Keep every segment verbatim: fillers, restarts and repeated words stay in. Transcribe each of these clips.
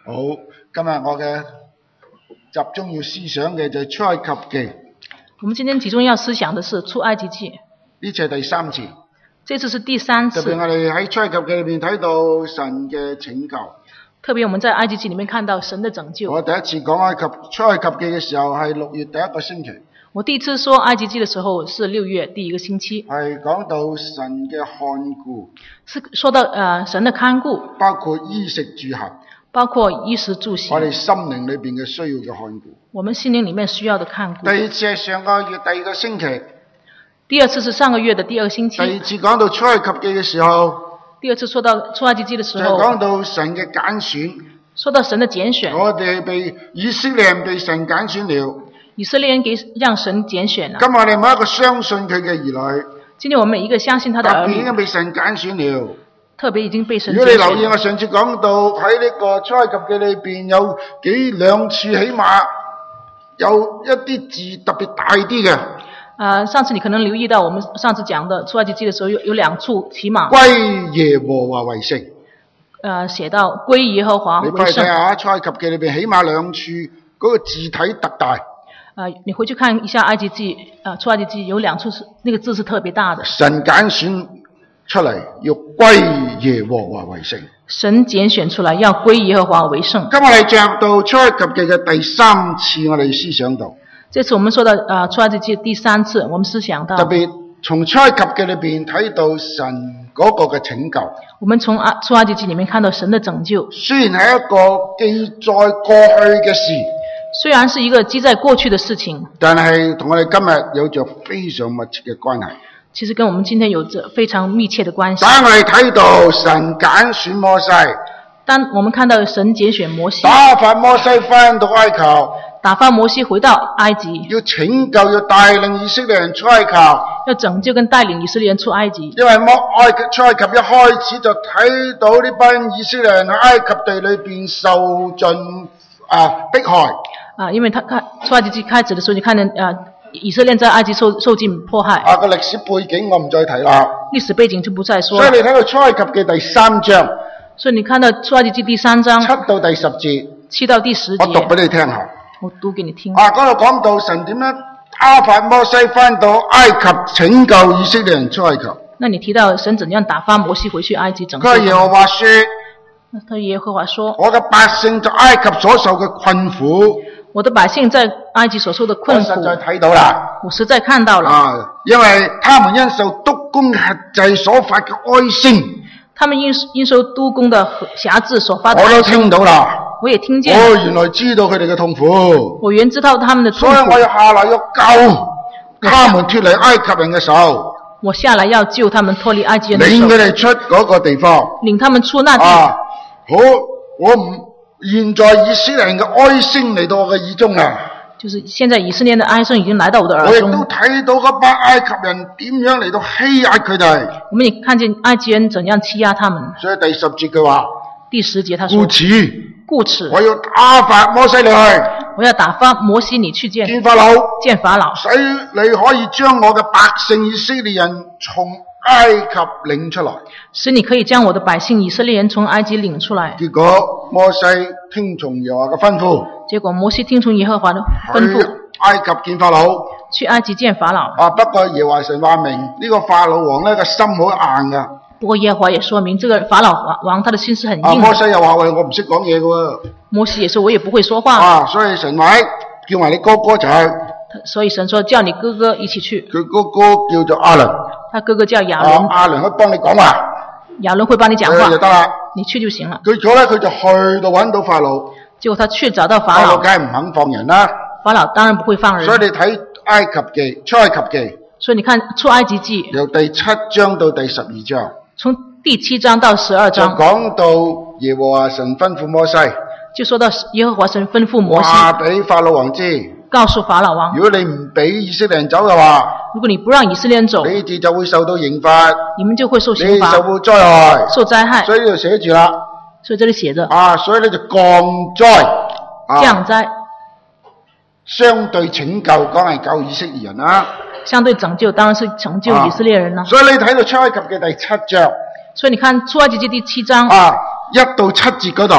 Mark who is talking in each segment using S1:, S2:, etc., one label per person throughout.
S1: 好，今日我嘅集中要思想嘅就係出埃及記。
S2: 我們今天集中要思想的是出埃及記，
S1: 呢次係第三次。
S2: 這次是第三次。
S1: 特別我哋喺出埃及記裏面睇到神嘅拯救。
S2: 特別我們在埃及記裏面看到神的拯救。
S1: 我第一次講埃及出埃及記嘅時候係六月第一個星期。
S2: 我第一次說埃及記的時候是六月第一個星期。
S1: 係講到神嘅看顧。
S2: 是說到呃神的看顧。
S1: 包括衣食住行。
S2: 包括衣食住行。
S1: 我哋心靈裏邊嘅需要嘅看顧。
S2: 我們心靈裏面需要的看顧。
S1: 第二次係上個月第二個星期。
S2: 第二次是上個月的第二個星期。
S1: 第二次講到出埃及記嘅時候。
S2: 第二次說到出埃及記的時候。
S1: 就講到神嘅揀選。
S2: 說到神的揀選。
S1: 我哋被以色列人被神揀選了。
S2: 以色列人給讓神揀選了。
S1: 今日我哋每一個相信佢嘅兒女。
S2: 今天我們每一個相信他的兒女。
S1: 特別已經被神揀選了。
S2: 特別已經被神揀選。
S1: 如果你留意我上次講到喺呢個出埃及記裏邊有幾兩處，起碼有一啲字特別大啲嘅。
S2: 呃，上次你可能留意到，我們上次講的出埃及記的時候有有兩處，起碼
S1: 歸耶和華為聖。
S2: 呃，寫到歸耶和華為聖。
S1: 你睇下出埃及記裏邊起碼兩處嗰個字體特大。
S2: 呃，你回去看一下埃及記，呃，出埃及記有兩處是那個字是特別大的。
S1: 神揀選出嚟要歸耶和華為聖。
S2: 神揀選出來要歸耶和華為聖。
S1: 今日我哋進入到出埃及記嘅第三次，我哋思想到。
S2: 這次我們說到呃出埃及記第三次，我們思想到。
S1: 特別從出埃及記裏邊睇到神嗰個嘅拯救。
S2: 我們從啊出埃及記裏面看到神的拯救。
S1: 雖然係一個記載過去嘅事。
S2: 雖然是一個記在過去的事情，
S1: 但係同我哋今日有着非常密切嘅關係。
S2: 其實跟我們今天有着非常密切的關係。
S1: 當我哋睇到神揀選摩西，
S2: 當我們看到神揀選摩西，
S1: 打發摩西翻到埃及，
S2: 打發摩西回到埃及，
S1: 要拯救要帶領以色列人出埃及，
S2: 要拯救跟帶領以色列人出埃及。
S1: 因為摩埃及出埃及一開始就睇到呢班以色列人喺埃及地裏邊受盡啊迫害。
S2: 啊，因為他看出埃及記開始的時候，你看見啊，以色列在埃及受受盡迫害。
S1: 啊，個歷史背景我唔再提啦。
S2: 歷史背景就不再說。
S1: 所以你睇到出埃及嘅第三章。
S2: 所以你看到出埃及記第三章。
S1: 七到第十節。
S2: 七到第十節。
S1: 我讀俾你聽下。
S2: 我讀給你聽。
S1: 啊，嗰度講到神點樣打發摩西翻到埃及拯救以色列人出埃及。
S2: 那你提到神怎樣打發摩西回去埃及拯救？
S1: 佢耶和華說。
S2: 他耶和華說。
S1: 我嘅百姓在埃及所受嘅困苦。
S2: 我的百姓在埃及所受的困苦，
S1: 我實在睇到啦。
S2: 我實在看到了。
S1: 啊，因為他們因受督工轄制所發嘅哀聲，
S2: 他們因因受督工的轄制所發的哀聲，
S1: 我都聽到啦。
S2: 我也聽見。
S1: 我原來知道佢哋嘅痛苦。
S2: 我原知道他們的痛苦。
S1: 所以我要下來要救他們脫離埃及人嘅手。
S2: 我下來要救他們脫離埃及人的手。
S1: 領佢哋出嗰個地方。
S2: 領他們出那地。
S1: 啊，好，我唔。現在以色列人嘅哀聲嚟到我嘅耳中啦，
S2: 就是現在以色列人的哀聲已經來到我的耳中。
S1: 我亦都睇到嗰班埃及人點樣嚟到欺壓佢哋。
S2: 我們也看見埃及人怎樣欺壓他們。
S1: 所以第十節佢話，
S2: 第十節他說，
S1: 故此，
S2: 故此，
S1: 我要打發摩西你去，
S2: 我要打發摩西你去見
S1: 見法老，
S2: 見法老，
S1: 使你可以將我嘅百姓以色列人從埃及領出來，
S2: 使你可以將我的百姓以色列人從埃及領出來。
S1: 結果摩西聽從耶和華嘅吩咐，
S2: 結果摩西聽從耶和華的吩咐，
S1: 去埃及見法老，
S2: 去埃及見法老。
S1: 啊，不過耶和華神話明呢、這個法老王呢個心好硬噶。
S2: 不過耶和華也說明，這個法老王他的心是很硬的。
S1: 啊，摩西又話喂，我唔識講嘢噶。
S2: 摩西也說我也不會說話。
S1: 啊，所以神話叫埋你哥哥就去。
S2: 所以神說叫你哥哥一起去。
S1: 佢哥哥叫做亞倫。
S2: 他哥哥叫亞倫。
S1: 啊，亞倫可以幫你講話。
S2: 亞倫會幫你講話。
S1: 就得啦。
S2: 你去就行了。
S1: 結果咧，佢就去到揾到法老。
S2: 結果他去找到法老。
S1: 法老梗係唔肯放人啦。
S2: 法老當然不會放人。
S1: 所以你睇埃及記、出埃及記。
S2: 所以你看出埃及記。
S1: 由第七章到第十二章。
S2: 從第七章到十二章。
S1: 就講到耶和華神吩咐摩西。
S2: 就說到耶和華神吩咐摩西。
S1: 話俾法老王知。
S2: 告訴法老王，
S1: 如果你唔俾以色列人走嘅話，
S2: 如果你不讓以色列人走，
S1: 你哋就會受到刑罰，
S2: 你們就會受刑罰，
S1: 你受到災害，
S2: 受災害。
S1: 所以呢度寫住啦，
S2: 所以這裏寫着
S1: 啊，所以呢就降災，啊、
S2: 降災。
S1: 相對拯救講係救以色列人啦，
S2: 相對拯救當然是拯救以色列人啦、啊。
S1: 所以你睇到出埃及嘅第七章，
S2: 所以你看出埃及記第七章，
S1: 啊，一到七節嗰度。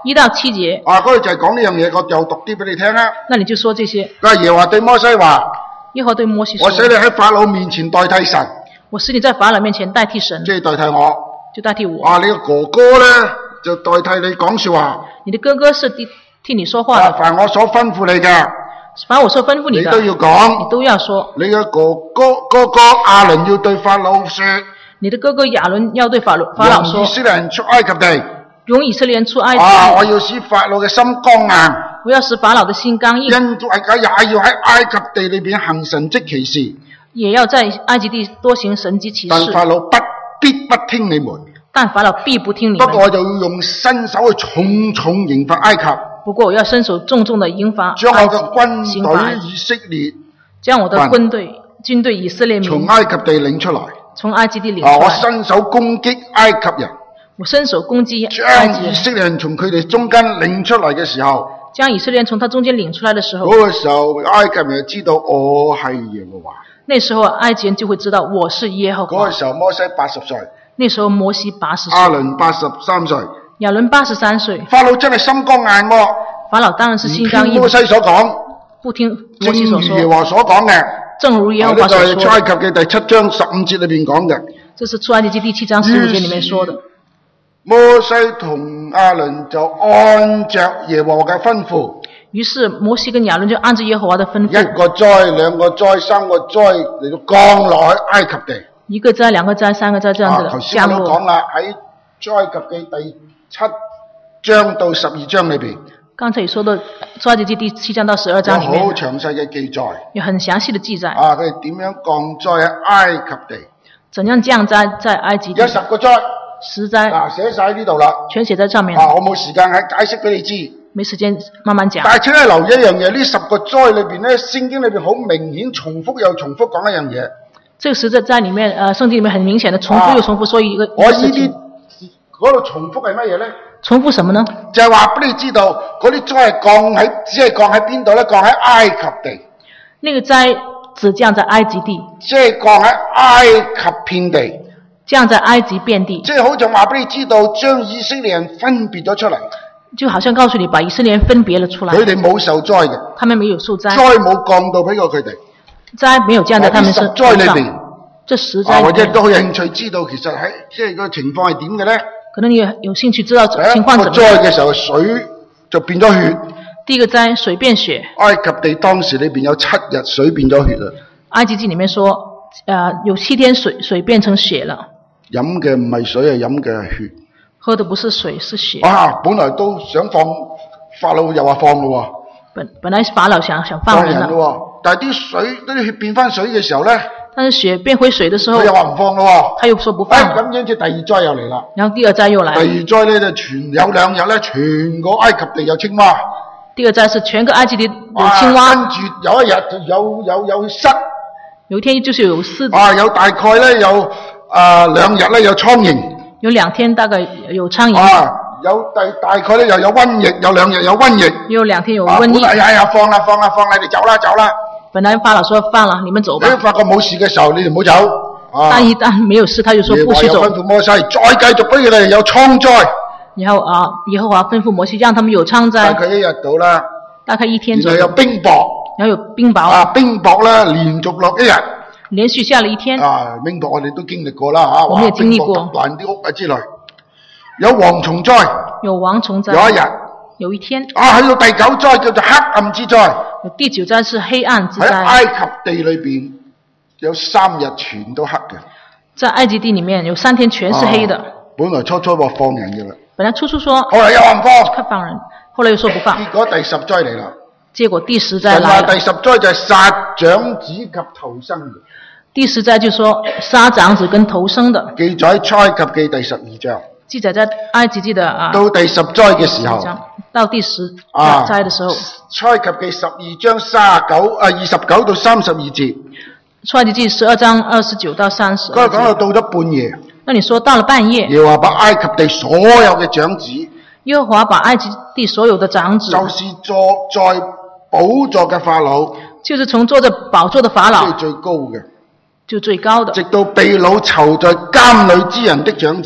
S2: 一到七節，
S1: 啊，嗰度就係講呢樣嘢，我又讀啲俾你聽啦。
S2: 那你就說這些。
S1: 嗱，耶和華對摩西話：
S2: 耶和華對摩西說：
S1: 我使你喺法老面前代替神，
S2: 我使你在法老面前代替神，
S1: 即係代替我，
S2: 就代替我。
S1: 啊，你個哥哥咧就代替你講說話。
S2: 你的哥哥是替替你說話
S1: 啊，
S2: 的，
S1: 凡我所吩咐你嘅，
S2: 凡我所吩咐你的，
S1: 你都要講，
S2: 你都要說。
S1: 你嘅哥哥哥哥亞倫要對法老說：
S2: 你的哥哥亞倫要對法老法老說：
S1: 讓以色列人出埃及地。
S2: 容以色列人出埃及
S1: 啊！我
S2: 地。
S1: 要使法老嘅心剛硬，
S2: 我要使法老的心剛硬，
S1: 因大家也要喺埃及地裏邊行神蹟奇事。
S2: 也要在埃及地多行神蹟奇
S1: 但
S2: 事。
S1: 法老不必不聽你們，
S2: 但法老必不聽你
S1: 不過我
S2: 們。
S1: 就要用伸手去重重刑罰埃及，
S2: 不過我要伸手重重的刑罰
S1: 將我
S2: 埃及，
S1: 嘅軍
S2: 刑罰埃及，
S1: 隊以色列
S2: 將我的軍隊軍隊以色列民
S1: 從埃及地領出來。
S2: 從埃及地領
S1: 啊！我
S2: 出來。
S1: 伸手攻擊埃及人，
S2: 我伸手攻擊埃及人，
S1: 將以色列人從佢哋中間領出嚟嘅時候，
S2: 將以色列人從他中間領出來的時候，
S1: 嗰個時候埃及人就知道我係耶和華。
S2: 那時候埃及人就會知道我是耶和華
S1: 嗰個。時候摩西八十歲，
S2: 那時候摩西八十歲，
S1: 亞倫八十三歲。
S2: 亞倫八十三歲。
S1: 法老真係心剛硬喎，
S2: 法老當然是心
S1: 唔
S2: 剛硬，
S1: 聽摩西所講，
S2: 不聽摩
S1: 正
S2: 西所說。
S1: 如耶和華所講嘅。
S2: 正如耶和
S1: 呢
S2: 華所說
S1: 就係出埃及嘅第七章十五節裏邊講嘅。
S2: 這是出埃及記第七章十五節裏面說的。
S1: 摩西同亞倫就按着耶和華嘅吩咐，
S2: 於是摩西跟亞倫就按照耶和華的吩
S1: 一
S2: 咐，
S1: 個災、兩個災、三個災嚟到降落去埃及地。
S2: 一個災、兩個災、三個災這樣
S1: 啊，
S2: 子
S1: 頭
S2: 的降
S1: 先我都講
S2: 落。
S1: 啦，喺出埃及記第七章到十二章裏邊，
S2: 剛才也說到出埃及記第七章到十二
S1: 有好
S2: 章裏面
S1: 詳細嘅記載。
S2: 有很詳細的記載，
S1: 啊，佢哋點樣降災喺埃及地？
S2: 怎樣降災在埃及地
S1: 有，十個災，
S2: 十災
S1: 嗱寫晒喺呢度啦。
S2: 全寫在上面，
S1: 啊，我冇時間喺解釋俾你知。
S2: 沒時間慢慢講。
S1: 但係請你留意一樣嘢，呢十個災裏邊咧，聖經裏邊好明顯重複又重複講一樣嘢。
S2: 這個十災在裏面，呃，聖經裏面很明顯的重複又重複說一個一
S1: 我呢啲
S2: 個事情。
S1: 嗰度重複係乜嘢咧？
S2: 重複什麼呢？
S1: 就係話俾你知道，嗰啲災係降喺，只係降喺邊度咧？降喺埃及地，
S2: 那個災只降在埃及地，
S1: 即係降喺埃及遍地，
S2: 降在埃及遍地，
S1: 即係好似話俾你知道，將以色列人分別咗出嚟，
S2: 就好像告訴你把以色列人分別了出來，
S1: 佢哋冇受災嘅，
S2: 他們沒有受災，
S1: 災冇降到俾過佢哋。
S2: 災沒有降在他們身
S1: 呢十災裏邊
S2: 上。這十
S1: 啊，或
S2: 災裏面，
S1: 者都好有興趣知道，其實喺即係個情況係點嘅咧？
S2: 可能你有有興趣知道
S1: 第一
S2: 情況
S1: 個
S2: 怎麼樣。
S1: 災嘅時候，水就變咗血。
S2: 第一個災，水變血。
S1: 埃及地當時裏邊有七日水變咗血啦，
S2: 埃及記裡面說，呃，有七天水水變成血了，
S1: 飲嘅唔係水，係飲嘅係血。
S2: 喝的不是水是血。
S1: 啊，本來都想放，法老又話放咯
S2: 本本來法老想想
S1: 喎，
S2: 放人了，
S1: 人咯喎，但係啲水啲血變翻水嘅時候咧，
S2: 但是血變回水的時候
S1: 佢，又話唔放咯喎。
S2: 他又說不
S1: 哎，
S2: 放了。
S1: 咁因此第二災又嚟啦。
S2: 然後第二災又來
S1: 第二
S2: 了。
S1: 災咧就全有兩日咧，全個埃及地有青蛙。
S2: 第二災是全個埃及地有
S1: 啊
S2: 青蛙，
S1: 跟住有一日就有有有虱。
S2: 有一天就是有獅子，
S1: 啊，有大概咧有啊兩日咧有蒼蠅。
S2: 有兩天大概有蒼蠅，
S1: 啊，有第大概咧又有瘟疫，有兩日有瘟疫。
S2: 有兩天有
S1: 啊，
S2: 瘟疫。
S1: 本來哎呀放啦放啦放啦，你哋走啦走啦。
S2: 本來法老說放了，你們走吧。
S1: 你發覺冇事嘅時候，你哋唔好走。啊，
S2: 但一旦沒有事，他就說
S1: 耶和華又
S2: 不許走。
S1: 吩咐摩西，再繼續俾佢哋有瘡災。
S2: 然後啊，耶和華吩咐摩西，讓他們有瘡災，
S1: 大概一日到啦，
S2: 大概一天左
S1: 然後有
S2: 右，
S1: 冰雹。
S2: 然後有冰雹，
S1: 啊，冰雹咧連續落一日。
S2: 連續下了一天。
S1: 啊，冰雹我哋都經歷過啦嚇，
S2: 我們也經歷過
S1: 哇冰雹揼爛啲屋啊之類。有蝗蟲災，
S2: 有蝗蟲災，
S1: 有一日。
S2: 有一天，
S1: 啊，去到第九災叫做黑暗之災。
S2: 有第九災是黑暗之
S1: 喺
S2: 災，
S1: 埃及地裏邊有三日全都黑嘅。
S2: 在埃及地裡面有三天全是黑的。
S1: 啊本來初初話放人嘅啦，
S2: 本來初初說
S1: 後來又話唔放，
S2: 快放人，後來又說不放，
S1: 結果第十災嚟啦。
S2: 結果第十災
S1: 神話
S2: 來了。
S1: 第十災就係殺長子及頭生嘅，
S2: 第十災就說殺長子跟頭生的，
S1: 記載喺出埃及記第十二章。
S2: 記載在埃及記的啊
S1: 到第十災嘅時候，
S2: 章，到第十
S1: 啊
S2: 災的時候，
S1: 出埃及記十二章三十九啊二十九到三十二節，
S2: 出埃及記十二章二十九到三十。
S1: 嗰度講到到咗半夜，
S2: 那你說到了半夜，
S1: 耶和華把埃及地所有嘅長子，
S2: 耶和華把埃及地所有的長子，
S1: 就是坐在寶座嘅法老，
S2: 就是從坐着寶座的法老，
S1: 即係最高嘅，
S2: 就最高的，
S1: 直到被擄囚在監裏之人的長子，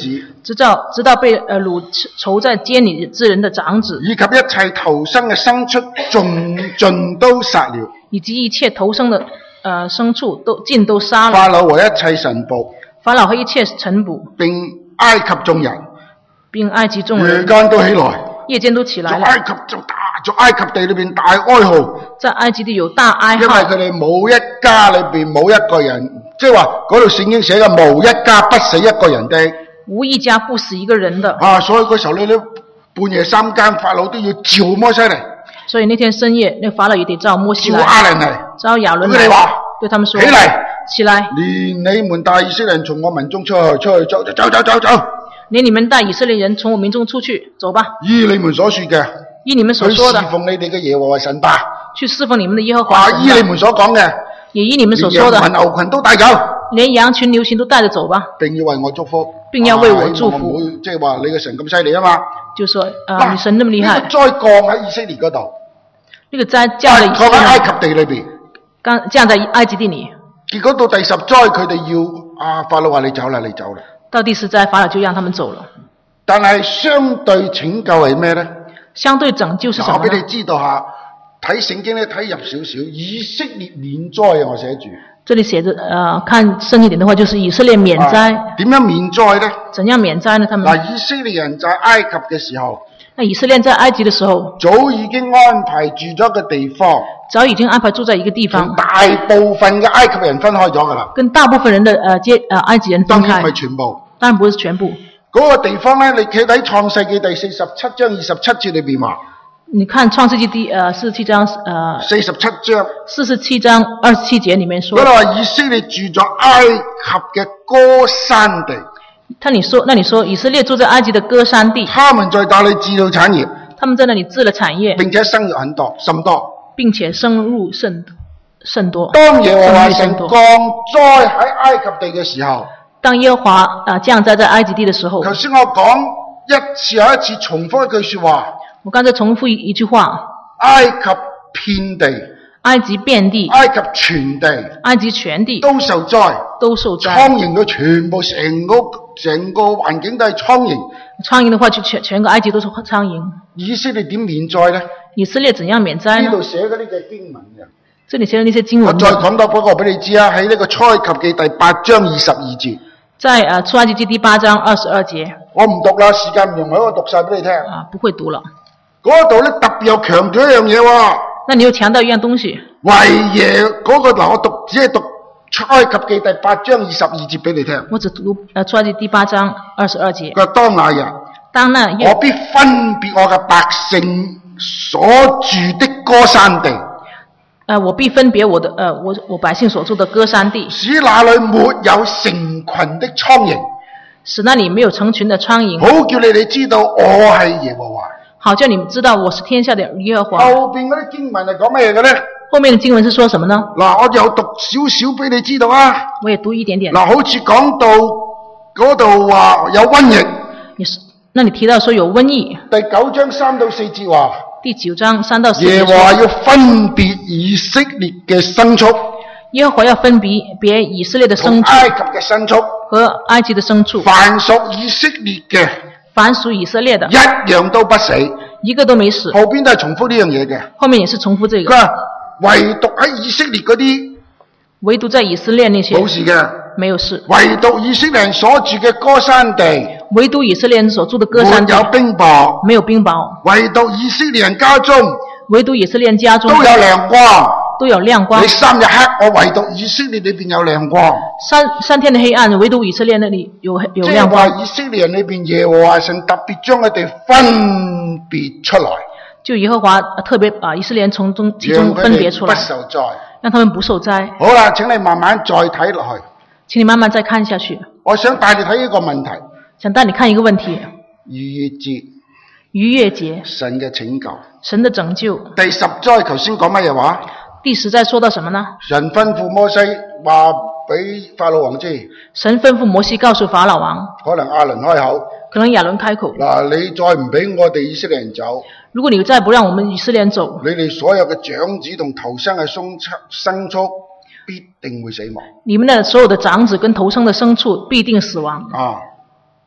S2: 直到直到被呃掳囚在监裏之人的長子，
S1: 以及一切投生嘅牲畜，盡盡都殺了，
S2: 以及一切投生的呃牲畜都盡都殺了。
S1: 法老和一切臣僕，
S2: 法老和一切臣僕，
S1: 並埃及眾人，
S2: 並埃及眾
S1: 夜
S2: 人，
S1: 間都起來，
S2: 夜間都起來了。
S1: 在埃及就大，在埃及地裏邊大哀號，
S2: 在埃及地有大哀
S1: 因為
S2: 號，
S1: 佢哋冇一家裏邊冇一個人，即係話嗰度聖經寫嘅無一家不死一個人的。
S2: 無一家不死一個人的。
S1: 啊，所以嗰時候咧，咧半夜三更，法老都要召摩西嚟，
S2: 所以那天深夜，那法老也得召摩西
S1: 召
S2: 來，
S1: 亞倫嚟，
S2: 召亞倫
S1: 佢哋話
S2: 來，對他們說：
S1: 起嚟，
S2: 起來，
S1: 連你們帶以色列人從我民中出去，出去走走走走走，
S2: 連你們帶以色列人從我民中出去，走吧。
S1: 依你們所說嘅，
S2: 依你們所
S1: 去
S2: 說的
S1: 侍，奉你哋嘅耶和華神吧。
S2: 去侍奉你們的耶和華
S1: 話
S2: 神吧。
S1: 依你們所講嘅，
S2: 也依你們所
S1: 連
S2: 說的，
S1: 羊群牛群都帶走，
S2: 連羊群牛群都帶着走吧，
S1: 並要為我祝福，
S2: 並要為我祝福
S1: 啊唔會即係話你嘅神咁犀利啊嘛。
S2: 就說啊，你神那麼厲害
S1: 呢，個災降喺以色列嗰度，
S2: 那個災降在以色
S1: 降喺埃
S2: 列，
S1: 及地裏邊。
S2: 剛降在埃及地裏。
S1: 結果到第十災，佢哋要啊法老話你走啦，你走啦。
S2: 到第十災，法老就讓他們走了。
S1: 但係相對拯救係咩咧？
S2: 相對拯救是什
S1: 我俾你
S2: 麼呢？
S1: 知道下，睇聖經咧睇入少少，以色列免災啊！我寫住。
S2: 這裏寫着，呃，看深一點的話，就是以色列免災。
S1: 啊點樣免災咧？
S2: 怎樣免災呢？他們
S1: 嗱，以色列人在埃及嘅時候，
S2: 那以色列在埃及的時候，
S1: 早已經安排住咗個地方，
S2: 早已經安排住在一個地
S1: 同
S2: 方，
S1: 大部分嘅埃及人分開咗噶啦。
S2: 跟大部分人的呃接呃埃及人分
S1: 當然唔係
S2: 開，
S1: 全部。
S2: 當然不是全部。
S1: 嗰、個地方咧，你企喺創世記第四十七章二十七節裏邊話，
S2: 你看創世記第呃四十七章呃
S1: 四十七章
S2: 四十七章二十七節裡面說
S1: 嗰，度話以色列住咗埃及嘅歌山地，
S2: 他你說那你說以色列住在埃及的歌山地，
S1: 他們在那裏製造產業，
S2: 他們在那裡治了產業，
S1: 並且生育很多甚多。
S2: 並且生育甚甚多。
S1: 當耶和華
S2: 生育甚多
S1: 神降災喺埃及地嘅時候，
S2: 當耶和華啊降災在埃及地的時候，
S1: 頭先我講一次又一次重複一句說話，
S2: 我剛才重複一一句話：
S1: 埃及遍地，
S2: 埃及遍地，
S1: 埃及全地
S2: 埃及全地
S1: 都受災，
S2: 都受災。
S1: 蒼蠅都全部成個成個環境都係蒼蠅。
S2: 蒼蠅的話，就全全個埃及都是蒼蠅。
S1: 以色列點免災呢？
S2: 以色列怎樣免災呢
S1: 呢度？寫嘅呢隻經文嘅，
S2: 這裡寫的那些經
S1: 我
S2: 文呢，
S1: 再講多嗰個俾你知啊，喺呢個出埃及記第八章二十二節，
S2: 在呃出埃及記第八章二十二節
S1: 我唔讀啦，時間唔容許我讀晒俾你聽。
S2: 啊，不會讀了。
S1: 嗰度咧特別又強調一樣嘢喎，
S2: 那你又強調一樣東西，
S1: 為耶嗰個嗱，我讀只係讀出埃及記第八章二十二節俾你聽。
S2: 我只讀呃出埃及第八章二十二節。
S1: 佢話當那日，
S2: 當那
S1: 我
S2: 夜，
S1: 必分別我嘅百姓所住的歌山地，
S2: 呃我必分別我的呃我我百姓所住的歌山地，
S1: 使那裏沒有成群的蒼蠅，
S2: 使那裡沒有成群的蒼蠅，
S1: 好叫你哋知道我係耶和華。
S2: 好叫你們知道我是天下的耶和華。
S1: 後邊嗰啲經文係講咩嘅咧？
S2: 後面的經文是說什麼呢？
S1: 嗱，我又讀少少俾你知道啊。
S2: 我也讀一點點。
S1: 嗱，好似講到嗰度話有瘟疫，
S2: 你是，那你提到說有瘟疫，
S1: 第九章三到四節話，
S2: 第九章三到四節
S1: 耶和華
S2: 說，
S1: 要分別以色列嘅牲畜
S2: 耶和華要分別別以色列的牲畜
S1: 同埃及嘅牲畜，
S2: 和埃及的牲畜，
S1: 凡屬以色列嘅
S2: 凡屬以色列的
S1: 一樣都不死。
S2: 一個都沒死。
S1: 後邊都係重複呢樣嘢嘅。
S2: 後面也是重複這個，
S1: 佢話唯獨喺以色列嗰啲
S2: 唯獨在以色列那些
S1: 冇事嘅，
S2: 沒有事，
S1: 唯獨以色列人所住嘅歌山地
S2: 唯獨以色列人所住的歌
S1: 沒
S2: 山地
S1: 有冰雹，
S2: 沒有冰雹，
S1: 唯獨以色列人家中
S2: 唯獨以色列人家中
S1: 都有亮光。
S2: 都有亮光
S1: 你。三日黑，我唯獨以色列裏邊有亮光。
S2: 三三天的黑暗，唯獨以色列那裡有有
S1: 即係
S2: 亮光。
S1: 話以色列人裏邊，耶和華神特別將佢哋分別出來，
S2: 就耶和華特別把以色列人從中其中
S1: 讓佢哋不
S2: 分別出來，
S1: 受災。
S2: 讓他們不受災。
S1: 好啦，請你慢慢再睇落去。
S2: 請你慢慢再看下去。
S1: 我想帶你睇一個問題：
S2: 想帶你看一個問題：
S1: 逾越節，
S2: 逾越節，
S1: 神嘅拯救。
S2: 神的拯救。
S1: 第十災頭先講乜嘢話？
S2: 第十災說到什麼呢？
S1: 神吩咐摩西話俾法老王知，
S2: 神吩咐摩西告訴法老王，
S1: 可能亞倫開口，
S2: 可能亞倫開口，
S1: 嗱，你再唔俾我哋以色列人走，
S2: 如果你再不讓我們以色列人走，
S1: 你哋所有嘅長子同頭生嘅牲畜牲畜必定會死亡。
S2: 你們的所有的長子跟頭生的牲畜必定死亡。
S1: 啊！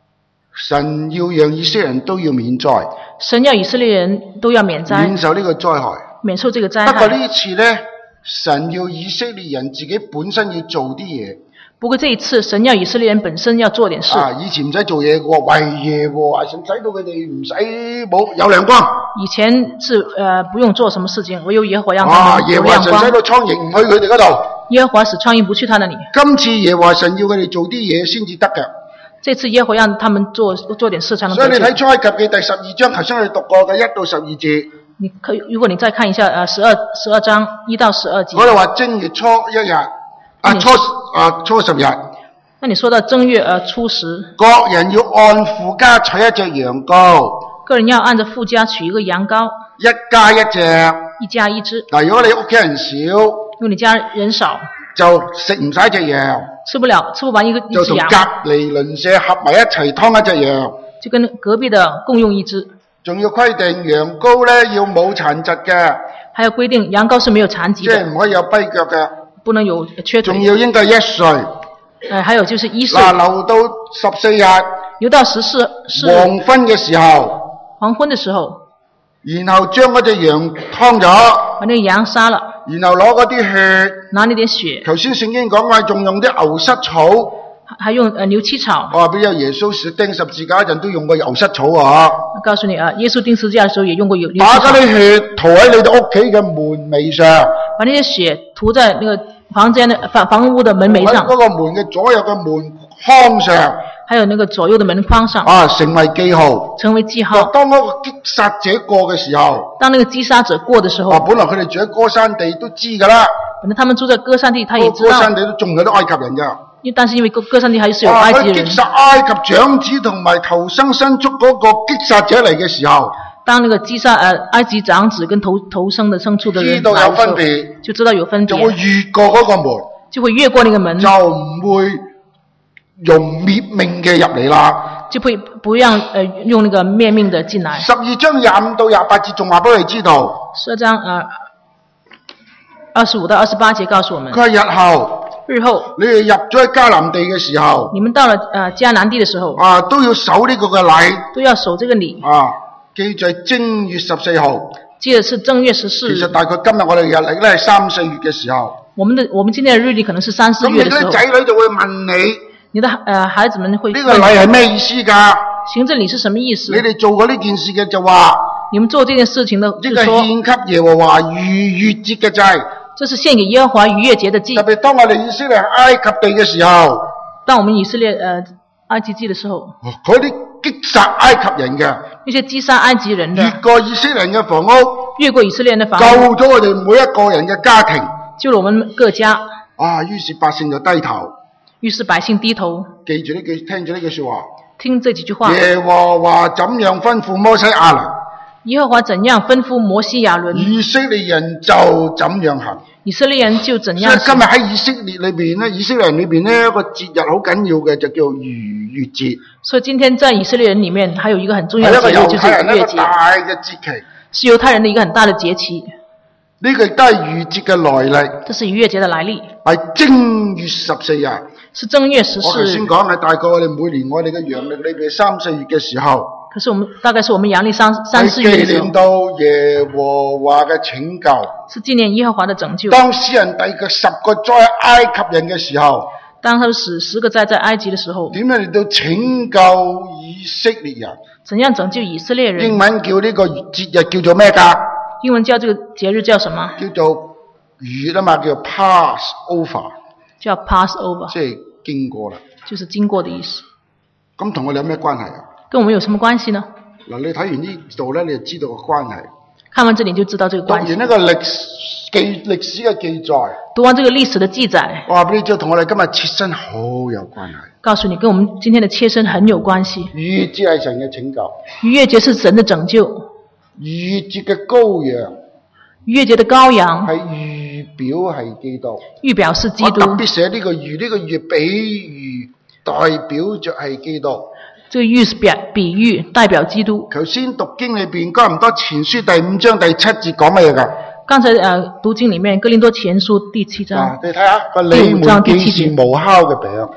S1: 神要讓以色列人都要免災，
S2: 神要以色列人都要免災，
S1: 免受呢個災害。
S2: 免受這個災
S1: 不過
S2: 害。
S1: 呢次呢，神要以色列人自己本身要做啲嘢。
S2: 不過這一次，神要以色列人本身要做點事。
S1: 啊，以前唔使做嘢嘅喎，為耶和華神使到佢哋唔使冇有亮光。
S2: 以前是呃不用做什麼事情，唯有耶和華讓
S1: 啊，
S2: 他們
S1: 耶和華
S2: 有亮光。
S1: 神使到蒼蠅唔去佢哋嗰度。
S2: 耶和華使蒼蠅不去他那裡。
S1: 今次耶和華神要佢哋做啲嘢先至得嘅。
S2: 這次耶和華讓他們做做點事才能
S1: 所以你
S2: 得救。
S1: 睇出埃及記第十二章，頭先我哋讀過嘅一到十二節，
S2: 你可以，如果你再看一下呃十二十二章一到十二節，
S1: 嗰度話正月初一日，啊
S2: 嗯
S1: 初啊初十日。
S2: 那你說到正月呃初十，
S1: 各人要按父家取一隻羊羔，
S2: 個人要按着父家取一個羊羔，
S1: 一家一隻。
S2: 一家一隻。
S1: 嗱，如果你屋企人少，
S2: 如果你家人少，
S1: 就食唔晒隻羊，
S2: 吃不了吃不完一個一隻羊，
S1: 就同隔離鄰舍合埋一齊劏一隻羊。
S2: 就跟隔壁的共用一隻。
S1: 仲要規定羊羔咧要冇殘疾嘅，
S2: 還有規定羊羔是沒有殘疾
S1: 即係
S2: 的，
S1: 唔可以有跛腳嘅，
S2: 不能有缺
S1: 仲
S2: 腿。
S1: 要應該一歲。
S2: 呃，還有就是一歲，
S1: 嗱，留到十四日
S2: 留到十四是
S1: 黃昏嘅時候，
S2: 黃昏的時候，
S1: 然後將嗰隻羊劏咗，
S2: 把那個羊殺了，
S1: 然後攞嗰啲血。
S2: 拿那點血，
S1: 頭先聖經講話仲用啲牛膝草，我
S2: 還用呃牛膝草。
S1: 話俾有耶穌死釘十字架嗰陣都用過牛膝草啊！
S2: 我告訴你啊，耶穌釘十字架的時候也用過牛牛
S1: 把
S2: 膝草，
S1: 嗰啲血塗喺你哋屋企嘅門楣上，
S2: 把那些血塗在那個房間的房房屋的門楣上
S1: 喺，嗰個門嘅左右嘅門框上，
S2: 還有那個左右的門框上，
S1: 啊，成為記號。
S2: 成為記號。
S1: 當嗰個擊殺者過嘅時候，
S2: 當那個擊殺者過的時候，
S1: 啊，本來佢哋住喺歌山地都知㗎啦，
S2: 可能他們住在歌山地，他也知道，
S1: 歌山地都仲有啲埃及人㗎。
S2: 因但是因為歌歌山地還是有
S1: 哇！
S2: 埃及人
S1: 佢擊。殺埃及長子同埋頭生牲畜嗰個擊殺者嚟嘅時候，
S2: 當那個擊殺呃埃及長子跟頭頭生的牲畜的人
S1: 知道有
S2: 來的時候，
S1: 分別，
S2: 就知道有分
S1: 就會
S2: 別，
S1: 越過嗰個門。
S2: 就會越過那個門，
S1: 就唔會用滅命嘅入嚟啦。
S2: 就會不讓呃用那個滅命的進來。
S1: 十二章廿五到廿八節仲話俾你知道，
S2: 十二章呃二十五到二十八節告訴我們
S1: 佢，話日後
S2: 日後
S1: 你哋入咗去迦南地嘅時候，
S2: 你們到了呃迦南地的時候，
S1: 啊都要守呢個嘅禮
S2: 都要守這個禮。
S1: 啊，記住係正月十四號。
S2: 記得是正月十四日，
S1: 其實大概今日我哋日曆咧係三四月嘅時候，
S2: 我們的我們今天的日曆可能是三四
S1: 咁你
S2: 月的時候。
S1: 啲仔女就會問你
S2: 你的呃孩子們會
S1: 呢個禮
S2: 問
S1: 係咩意思㗎？
S2: 行政禮是什麼意思
S1: 你？哋做過呢件事嘅就話
S2: 你們做這件事情的
S1: 呢個係
S2: 就說，
S1: 獻給耶和華逾越節嘅祭。
S2: 這是獻給耶和華逾越節的祭
S1: 特。別當我哋以色列埃及地嘅時候，
S2: 當我們以色列呃埃及記的時候，
S1: 嗰啲擊殺埃及人嘅，
S2: 那些擊殺埃及人的
S1: 越過以色列人嘅房屋，
S2: 越過以色列人的房
S1: 救
S2: 屋，
S1: 咗我哋每一個人嘅家庭。
S2: 救了我們各家。
S1: 啊，於是百姓就低頭，
S2: 於是百姓低頭，
S1: 記住呢句，聽住呢句說話。
S2: 聽這幾句話。
S1: 耶和華怎樣吩咐摩西亞倫，
S2: 耶和華怎樣吩咐摩西亞倫，
S1: 以色列人就怎樣行。
S2: 以色列人就怎
S1: 所以
S2: 樣行。
S1: 今日喺以色列裏邊咧，以色列人裏邊咧，一個節日好緊要嘅就叫逾越節，
S2: 所以今天在以色列人裡面，還有一個很重要
S1: 係一個
S2: 的節日，就是
S1: 猶太人一個
S2: 逾越節，
S1: 大嘅節期。
S2: 是猶太人的一個很大的節期。
S1: 呢個亦都係逾越節嘅來歷，
S2: 這是逾越節的來歷，
S1: 係正月十四日。
S2: 是正月十
S1: 我頭
S2: 四日。
S1: 先講係大概我哋每年我哋嘅陽曆裏邊三四月嘅時候，
S2: 可是我們大概是我們陽曆三三
S1: 係
S2: 四月的時候
S1: 紀念，到耶和華嘅拯救。
S2: 是紀念耶和華的拯救。
S1: 當詩人第嘅十個災埃及人嘅時候，
S2: 當他使十個災在埃及的時候，
S1: 點樣嚟到拯救以色列人？
S2: 怎樣拯救以色列人？
S1: 英文叫呢個節日叫做咩㗎？
S2: 英文叫這個節日叫什麼？
S1: 叫做逾越啊嘛，叫做 pass over，
S2: 叫 Passover，
S1: 即係經過啦。
S2: 就是經過的意思。
S1: 咁同我哋有咩關係啊？
S2: 跟我們有什麼關係呢？
S1: 嗱，你睇完呢度咧，你就知道個關係。
S2: 看完這裡就知道這個關係。
S1: 讀完呢個歷史記歷史嘅記載，
S2: 讀完這個歷史的記載，
S1: 我話俾你知，同我哋今日切身好有關係。
S2: 告訴你跟我們今天的切身很有關係。
S1: 逾越節係神嘅拯救，
S2: 逾越節是神的拯救，
S1: 逾越節嘅羔羊
S2: 逾越節的羔羊
S1: 係預表係基督。
S2: 預表是基督。
S1: 我特別寫呢個逾，呢、這個逾比喻代表着係基督。
S2: 這個喻是表比喻，代表基督。
S1: 頭先讀經裏邊哥林多前書第五章第七節講乜嘢㗎？
S2: 剛才呃讀經裡面哥林多前書第七章，
S1: 啊，你睇下個你們既是無酵嘅餅，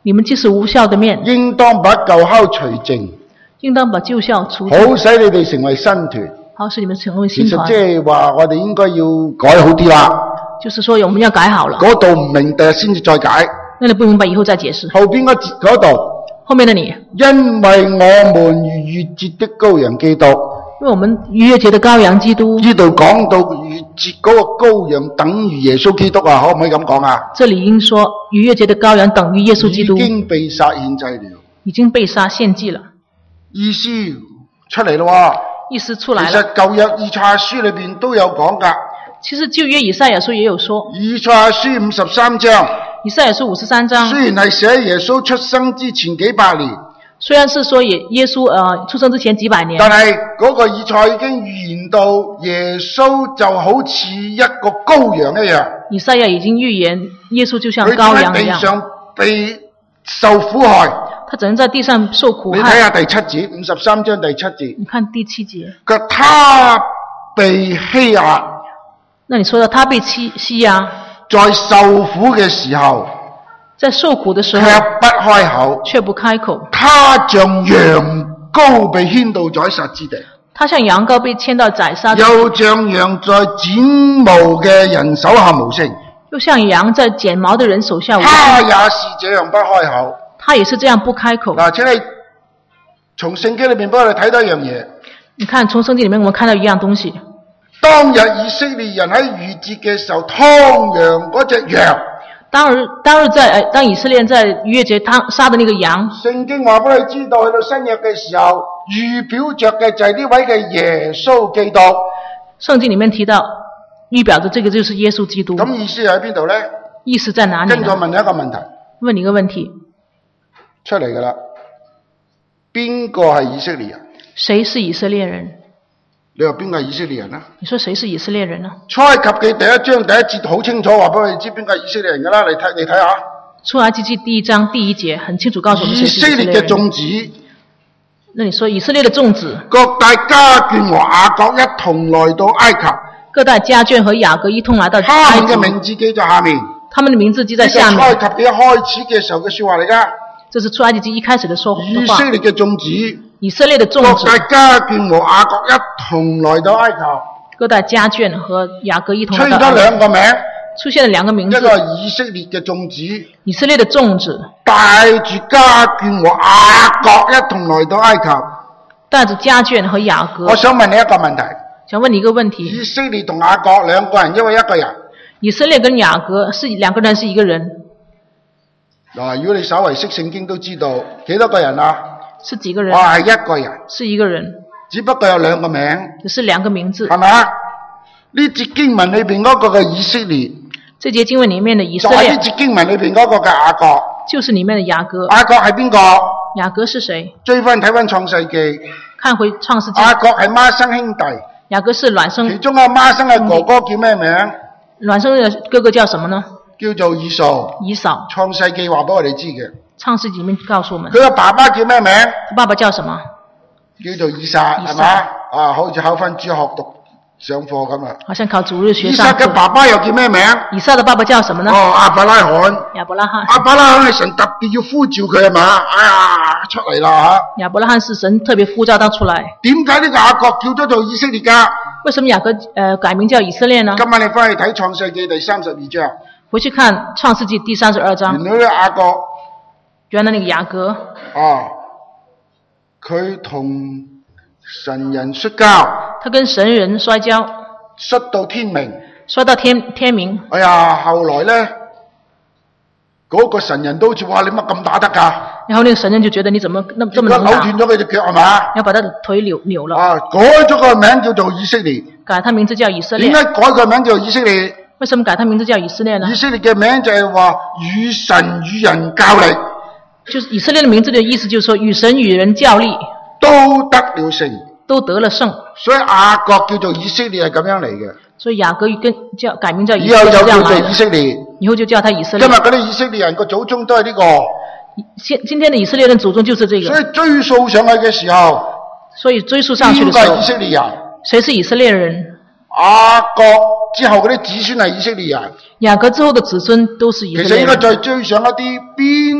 S2: 你們既是無酵的麵，
S1: 應當把舊酵除淨，
S2: 應當把舊酵除淨，
S1: 好使你哋成為新團。
S2: 好使你們成為
S1: 其實
S2: 新團。
S1: 即係話我哋應該要改好啲啦。
S2: 就是說我們要改好了。
S1: 嗰度唔明，第日先至再解。
S2: 那你不明白以後再解釋。
S1: 後邊嗰節嗰度，
S2: 後面的你，
S1: 因為我們逾越節的羔羊基督，
S2: 因為我們逾越節的羔羊基督。
S1: 呢度講到逾越節嗰個羔羊等於耶穌基督啊，可唔可以咁講啊？
S2: 這裡應說逾越節的羔羊等於耶穌基督，
S1: 已經被殺獻祭了，
S2: 已經被殺獻祭了。
S1: 意思出嚟咯喎。
S2: 意思出來了。
S1: 其實舊約以賽亞書裏邊都有講噶。
S2: 其實舊約以賽亞書也有說。
S1: 以賽亞書五十三章。
S2: 以賽亞書五十三章。
S1: 雖然係寫耶穌出生之前幾百年。
S2: 雖然是說耶耶穌呃出生之前幾百年。
S1: 但係嗰個以賽已經預言到耶穌就好似一個羔羊一樣。
S2: 以賽亞已經預言耶穌就像羔羊一樣。佢喺地上
S1: 被受苦害。
S2: 他只能在地上受苦害。
S1: 你睇下第七節，五十三章第七節。
S2: 你看第七節。
S1: 佢他被欺壓。
S2: 那你說到他被欺欺壓，
S1: 在受苦嘅時候，
S2: 在受苦的時候，
S1: 卻不開口，
S2: 卻不開口。
S1: 他像羊羔被牽到宰殺之地。
S2: 他像羊羔被牽到宰殺之地。
S1: 又像羊在剪毛嘅人手下無聲。
S2: 又像羊在剪毛的人手下無聲。
S1: 他也是這樣不開口。
S2: 他也是這樣不開口。
S1: 嗱，請你從聖經裏面幫我哋睇到一樣嘢。你
S2: 看從聖經裏面我們看到一樣東西。
S1: 當日以色列人喺逾節嘅時候劏羊嗰隻羊。
S2: 當日當日在當以色列人在逾越節劏殺的那個羊。
S1: 聖經話俾你知道，去到新約嘅時候，預表着嘅就係呢位嘅耶穌基督。
S2: 聖經裏面提到，預表着這個就是耶穌基督。
S1: 咁意思喺邊度呢？
S2: 意思在哪裏呢？
S1: 跟住我問你一個問題。
S2: 問你一個問題。
S1: 出嚟噶啦，邊個係以色列人？
S2: 誰是以色列人？
S1: 你話邊個係以色列人啊？
S2: 你說誰是以色列人呢？
S1: 出埃及記第一章第一節好清楚話俾我哋知邊個係以色列人噶啦，你睇你睇下。
S2: 出埃及記第一章第一節很清楚告訴我們誰是以色列人。
S1: 以色列嘅眾子。
S2: 那你說以色列的眾子。
S1: 各帶家眷和雅各一同來到埃及。
S2: 各帶家眷和雅各一同來到埃及。
S1: 他們嘅名字記在下面。
S2: 他們的名字記在下面。
S1: 出埃及記一開始嘅時候嘅說話嚟噶。
S2: 這是出埃及記一開始的說話。
S1: 以色列嘅眾子。
S2: 以色列的眾子。
S1: 各帶家眷和雅各一同來到埃及。
S2: 各帶家眷和雅各一同來到埃及。
S1: 出現咗兩個名。
S2: 出現了兩個名字。
S1: 一個係以色列嘅眾子。
S2: 以色列的眾子。
S1: 帶住家眷和雅各一同來到埃及。
S2: 帶着家眷和雅各。
S1: 我想問你一個問題。
S2: 想問你一個問題。
S1: 以色列同雅各兩個人，因為一個人。
S2: 以色列跟雅各是兩個人，是一個人。
S1: 嗱，如果你稍為識聖經都知道幾多個人啊？
S2: 是幾個人？
S1: 我係一個人。
S2: 是一個人。
S1: 只不過有兩個名。
S2: 只是兩個名字。
S1: 係咪啊？呢節經文裏邊嗰個嘅以色列。
S2: 這節經文裏面的以色列。
S1: 就係呢節經文裏邊嗰個嘅雅各。
S2: 就是裏面的雅各。
S1: 雅各係邊個？
S2: 雅各是誰？
S1: 追翻睇翻創世記。
S2: 看回創世記。
S1: 雅各係孖生兄弟。
S2: 雅各是孿生。
S1: 其中嘅孖生嘅哥哥叫咩名？
S2: 孿生嘅哥哥叫什麼呢？
S1: 叫做以掃。
S2: 以掃。
S1: 創世記話俾我哋知嘅。
S2: 創世記裏面告訴我們。
S1: 佢嘅爸爸叫咩名？
S2: 他爸爸叫什麼？
S1: 叫做以撒，係嘛？啊，好似考翻主學讀上課咁啊。
S2: 好像考主日學
S1: 上課。以撒嘅爸爸又叫咩名？
S2: 以撒嘅爸爸叫什麼呢？
S1: 哦，亞伯拉罕。
S2: 亞伯拉罕。
S1: 亞伯拉罕係神特別要呼召佢係嘛？哎呀，出嚟啦吓！
S2: 亞伯拉罕是神特別呼召他出來。
S1: 點解呢個雅各叫咗做以色列噶？
S2: 為什麼雅各呃改名叫以色列呢？
S1: 今晚你翻去睇創世記第三十二章。
S2: 回去看創世記第三十二章。
S1: 原來呢個雅各。
S2: 原來那個雅各。
S1: 啊，佢同神人摔跤。
S2: 他跟神人摔跤。
S1: 摔到天明。
S2: 摔到天天明。
S1: 哎呀，後來咧，嗰、那個神人都好似話你乜咁打得噶？
S2: 然後那個神人就覺得你怎麼那麼這麼能打？
S1: 扭斷咗佢隻腳係嘛？
S2: 要把他的腿扭扭了。
S1: 啊，改咗個名叫做以色列。
S2: 改他名字叫以色列。
S1: 點解改個名叫以色列？
S2: 為什麼改他名字叫以色列呢？
S1: 以色列嘅名就係話與神與人較力。
S2: 就是以色列的名字的意思，就是說與神與人較力，
S1: 都得了勝，
S2: 都得了勝。
S1: 所以雅各叫做以色列係咁樣嚟嘅。
S2: 所以雅各跟叫改名叫以色列，
S1: 以後就叫做以色列。
S2: 以後就叫他以色列。
S1: 今日嗰啲以色列人個祖宗都係呢、這個。
S2: 現今天的以色列人祖宗就是這個。
S1: 所以追溯上去嘅時候，
S2: 所以追溯上去嘅時候，
S1: 邊個係以色列人？
S2: 誰是以色列人？
S1: 雅各之後嗰啲子孫係以色列人。
S2: 雅各之後的子孫都是以色列人。
S1: 其實應該再追上一啲邊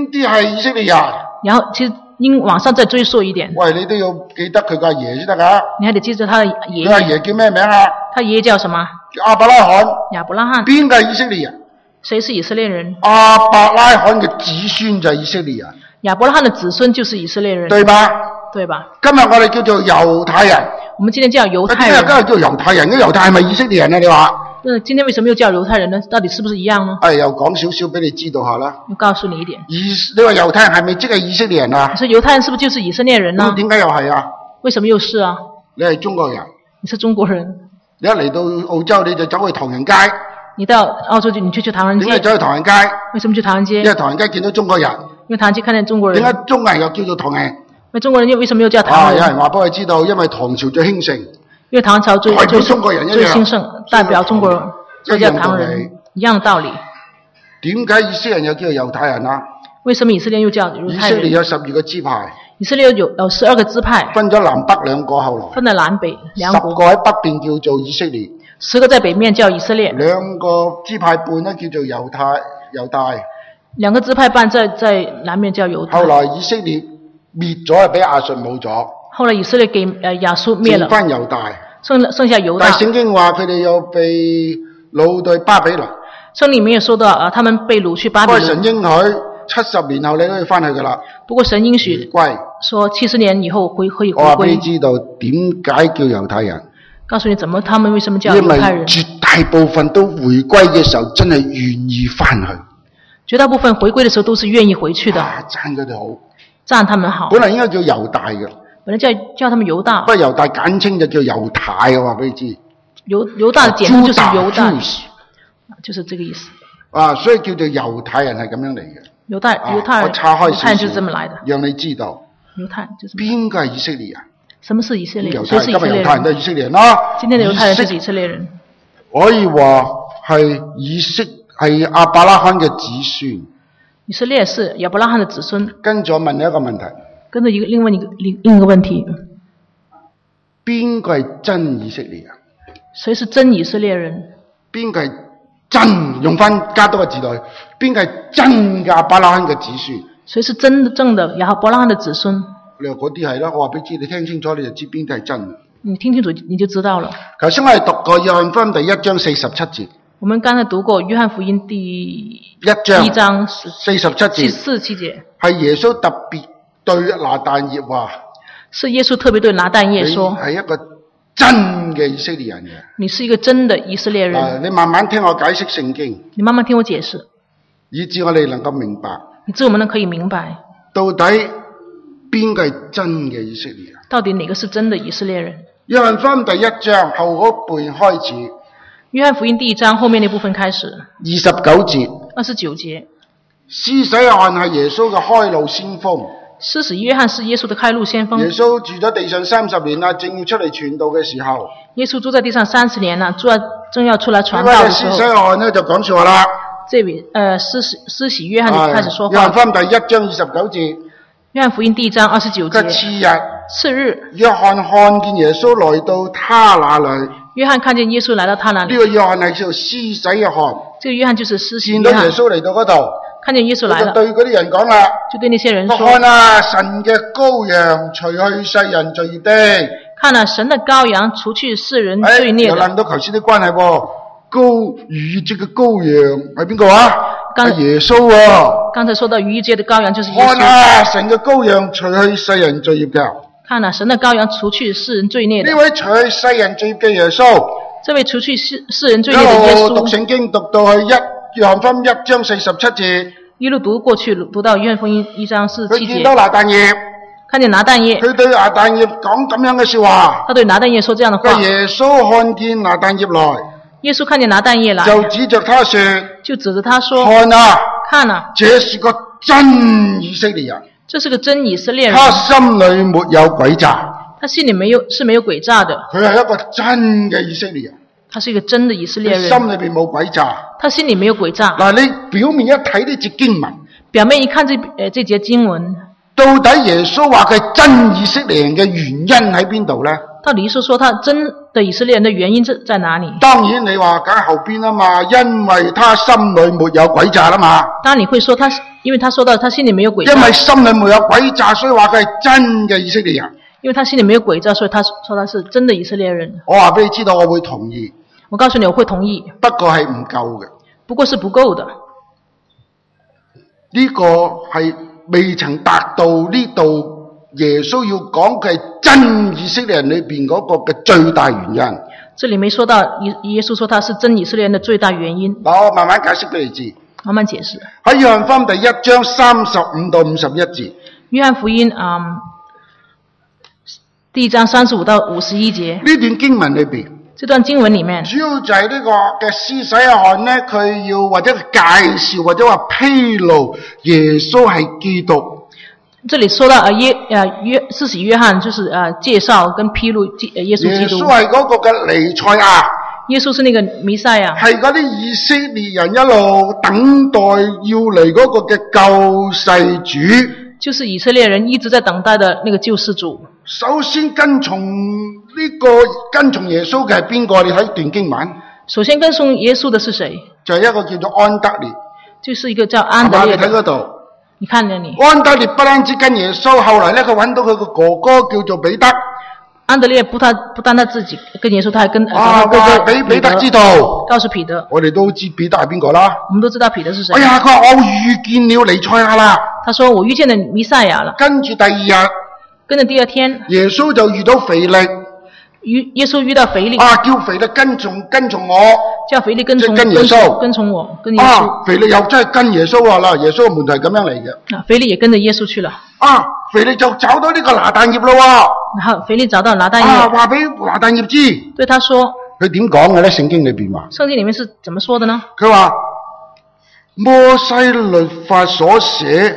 S1: 邊啲係以色列人？
S2: 然後其實應往上再追溯一點，
S1: 喂，你都要記得佢個阿爺先得㗎。
S2: 你還得記住他的爺
S1: 佢阿
S2: 爺，
S1: 爺叫咩名啊？
S2: 他爺爺叫什麼？
S1: 叫亞伯拉罕。
S2: 亞伯拉罕。
S1: 邊個係以色列人？
S2: 誰是以色列人？
S1: 亞伯拉罕嘅子孫就係以色列人，
S2: 亞伯拉罕的子孫就是以色列人，
S1: 對吧？
S2: 對吧？
S1: 今日我哋叫做猶太人。
S2: 我們今天叫猶太
S1: 點解
S2: 人。
S1: 今日叫猶太人？咁猶太係咪以色列人啊？你話？
S2: 那今天為什麼又叫猶太人呢？到底是不是一樣呢？
S1: 係又講少少俾你知道下啦。
S2: 我告訴你一點。
S1: 以你話猶太人係咪即係以色列人啊？
S2: 你說猶太人是不是就是以色列人呢？
S1: 咁點解又係啊？
S2: 為什麼又是啊？
S1: 你係中國人，
S2: 你是中國人，
S1: 你一嚟到澳洲你就走去唐人街。
S2: 你到澳洲就你就去唐人街。
S1: 點解走去唐人街？
S2: 為什麼去唐人街？
S1: 因為唐人街見到中國人。
S2: 因為唐人街看見中國人。
S1: 點解中國人又叫做唐人？
S2: 那中國人又為什麼又叫唐
S1: 啊！
S2: 人？
S1: 有人話俾我知道，因為唐朝最興盛。
S2: 因為唐朝最
S1: 代表中國人一樣
S2: 最興盛，代表中國人，所以叫唐人，一樣的道理。
S1: 點解以色列人又叫做猶太人啊？
S2: 為什麼以色列又叫猶
S1: 以
S2: 太人？
S1: 色列有十二個支派。
S2: 以色列有有十二個支派，
S1: 分咗南北兩個，後來
S2: 分咗南北兩
S1: 十
S2: 國。
S1: 個喺北邊叫做以色列，
S2: 十個在北面叫以色列，
S1: 兩個支派半咧叫做猶太猶大。
S2: 兩個支派半在在南面叫猶太。
S1: 後來以色列滅咗，俾亞述冇咗。
S2: 後來以色列給呃亞述滅了，
S1: 剩翻猶大。
S2: 剩剩下猶大。
S1: 但係聖經話佢哋又被擄到巴比倫。
S2: 聖經裡面有說到啊，他們被擄去巴比倫。
S1: 不過神應許七十年後你都要翻去噶啦。
S2: 不過神應許
S1: 回歸，
S2: 說七十年以後回可以回
S1: 歸。我話俾你
S2: 歸。
S1: 知道點解叫猶太人？
S2: 告訴你怎麼他們為什麼叫
S1: 因為
S2: 猶太人？
S1: 絕大部分都回歸嘅時候真係願意翻去。
S2: 絕大部分回歸的時候都是願意回去的。
S1: 啊，讚佢哋好。
S2: 讚他們好。
S1: 本來應該叫猶大嘅。
S2: 本來叫叫他們猶大。
S1: 不過猶大簡稱就叫猶太，我話俾你知。
S2: 猶猶大的簡稱就是猶大，
S1: Judah，
S2: 就是這個意思。
S1: 啊，所以叫做猶太人係咁樣嚟嘅。
S2: 猶太猶太
S1: 我岔開
S2: 猶太人就是這麼來的。
S1: 讓你知道。
S2: 猶太就是。
S1: 邊個係以色列人？
S2: 什麼是以色列人？
S1: 猶太人今日猶太人都係以色列人啦。
S2: 今天的猶太人就是以色列人。
S1: 可以話係以色係亞伯拉罕嘅子孫。
S2: 以色列是亞伯拉罕的子孫。
S1: 跟住我問你一個問題。
S2: 跟住一個另外一個另另一個問題。
S1: 邊個係真以色列人？
S2: 誰是真以色列人？
S1: 邊個係真？用翻加多個字落去，邊個係真嘅亞伯拉罕嘅子孫？
S2: 誰是真正的亞伯拉罕的子孫？
S1: 你話嗰啲係啦，我話俾你知，你聽清楚你就知邊啲係真。
S2: 你聽清楚你就知道了。
S1: 頭先我哋讀過約翰福音第一章四十七節。
S2: 我們剛才讀過約翰福音第
S1: 一章
S2: 一章
S1: 四十七節，
S2: 四七節
S1: 係耶穌特別對拿但業話。
S2: 是耶穌特別對拿但業說：
S1: 你係一個真嘅以色列人嘅。
S2: 你是一個真的以色列人。
S1: 啊，你慢慢聽我解釋聖經。
S2: 你慢慢聽我解釋，
S1: 以致我哋能夠明白。
S2: 以致我們能可以明白，
S1: 到底邊個係真嘅以色列人？
S2: 到底哪個是真的以色列人？
S1: 約翰福音第一章後嗰半開始。
S2: 約翰福音第一章後面那部分開始。
S1: 二十九節。
S2: 二十九節。
S1: 施洗約翰係耶穌嘅開路先鋒。
S2: 施洗約翰是耶穌的開路先鋒。
S1: 耶穌住咗地上三十年啦，正要出嚟傳道嘅時候。
S2: 耶穌住在地上三十年啦，住正要出來傳道嘅時候。
S1: 施洗約翰呢就講說話啦。
S2: 這位，呃，施洗施洗約翰就開始說話。
S1: 約翰福音第一章二十九節。
S2: 約翰福音第一章二十九節。
S1: 次日。
S2: 次日。
S1: 約翰看見耶穌來到他那裏。
S2: 約翰看見耶穌來到他那裏。
S1: 呢個約翰係叫做施洗約翰。
S2: 這個約翰就是施洗約翰。
S1: 見到耶穌嚟到嗰度。
S2: 看見耶穌來了。
S1: 就對嗰啲人講啦。
S2: 就對那些人說。
S1: 看啊，神嘅羔羊，除去世人罪孽的。
S2: 看啊，神的羔羊，除去世人罪孽的。
S1: 又諗到頭先啲關係喎。羔逾越節嘅羔羊係邊個啊？係耶穌啊！
S2: 剛才說到逾越節的羔羊就是耶穌。
S1: 看啊，神嘅羔羊除去世人罪孽嘅。
S2: 看啊，神的羔羊除去世人罪孽的。
S1: 呢位除去世人罪孽嘅耶穌。
S2: 這位除去世世人罪孽的耶穌。
S1: 一路讀聖經讀到去一約翰福音一章四十七節。
S2: 一路讀過去，讀到約翰福音一章四十七節。
S1: 佢見到拿但業。
S2: 看見拿但業。
S1: 佢對拿但業講咁樣嘅說話。
S2: 他對拿但業說這樣的話。
S1: 耶穌看見拿但業來。
S2: 耶穌看見拿但業來。
S1: 就指着他說。
S2: 就指着他說。
S1: 看啊。
S2: 看啊。
S1: 這是個真以色列人。
S2: 這是個真以色列人。
S1: 他心裏沒有詭詐。
S2: 他心裏沒有是沒有詭詐的。
S1: 佢係一個真嘅以色列人。
S2: 他是一個真的以色列人。
S1: 心裏邊冇詭詐。
S2: 他心裏沒有詭詐。
S1: 嗱，你表面一睇呢節經文。
S2: 表面一看這誒這節經文。
S1: 到底耶穌話佢係真以色列人嘅原因喺邊度咧？
S2: 到底耶穌說他真的以色列人的原因在在哪裡？
S1: 當然你話梗係後邊啊嘛，因為他心裏沒有詭詐啦嘛。
S2: 當然你會說他，因為他說到他心裡沒有詭詐。
S1: 因為心裏沒有詭詐，所以話佢係真嘅以色列人。
S2: 因為他心裡沒有詭詐，所以他說他是真的以色列人。
S1: 我話俾你知道，我會同意。
S2: 我告訴你，我會同意。
S1: 不過係唔夠嘅。
S2: 不過是不夠的。
S1: 呢個係未曾達到呢度。耶穌要講嘅係真以色列人裏邊嗰個嘅最大原因。
S2: 這裡沒說到耶耶穌說他是真以色列人的最大原因。
S1: 我慢慢解釋俾你知。
S2: 慢慢解釋。
S1: 喺約翰福音第一章三十五到五十一節。
S2: 約翰福音啊、嗯，第一章三十五到五十一節。呢
S1: 段經文裏邊。
S2: 這段經文裡面。
S1: 主要就係呢個嘅施洗約翰呢，佢要或者介紹或者話披露耶穌係基督。
S2: 這裡說到啊約啊約施洗約翰就是啊介紹跟披露耶穌基督。
S1: 耶穌係嗰個嘅彌賽亞。
S2: 耶穌是那個彌賽亞。係
S1: 嗰啲以色列人一路等待要嚟嗰個嘅救世主。
S2: 就是以色列人一直在等待的那個救世主。
S1: 首先跟從呢個跟從耶穌嘅係邊個？你睇段經文。
S2: 首先跟從耶穌的是誰？
S1: 就係一個叫做安德烈。
S2: 就是一個叫安德烈。
S1: 你睇嗰度。
S2: 你看見你
S1: 安德烈不單止跟耶穌，後來咧佢揾到佢個哥哥叫做彼得。
S2: 安德烈不他不單他自己跟耶穌，他還跟
S1: 啊
S2: 哥哥
S1: 俾彼得知道，
S2: 告訴彼得。
S1: 我哋都知彼得係邊個啦。
S2: 我們都知道彼得是誰。
S1: 哎呀，佢話我遇見了彌賽亞啦。
S2: 他說我遇見了彌賽亞了。跟
S1: 住第二日，
S2: 跟住第二天，
S1: 耶穌就遇到腓力。
S2: 耶穌遇到腓力。
S1: 啊，叫腓力跟從跟從我。
S2: 叫腓力跟從
S1: 跟耶穌，
S2: 跟從我，跟耶穌。
S1: 啊，腓力又真係跟耶穌啊啦，耶穌嘅門徒係咁樣嚟嘅。
S2: 啊，腓力也跟着耶穌去了。
S1: 啊，腓力就找到呢個拿但業咯。
S2: 然後腓力找到拿但業。
S1: 啊，話俾拿但業知。
S2: 對他說。
S1: 佢點講嘅咧？聖經裏邊話。
S2: 聖經裏面是怎麼說的呢？
S1: 佢話摩西律法所寫。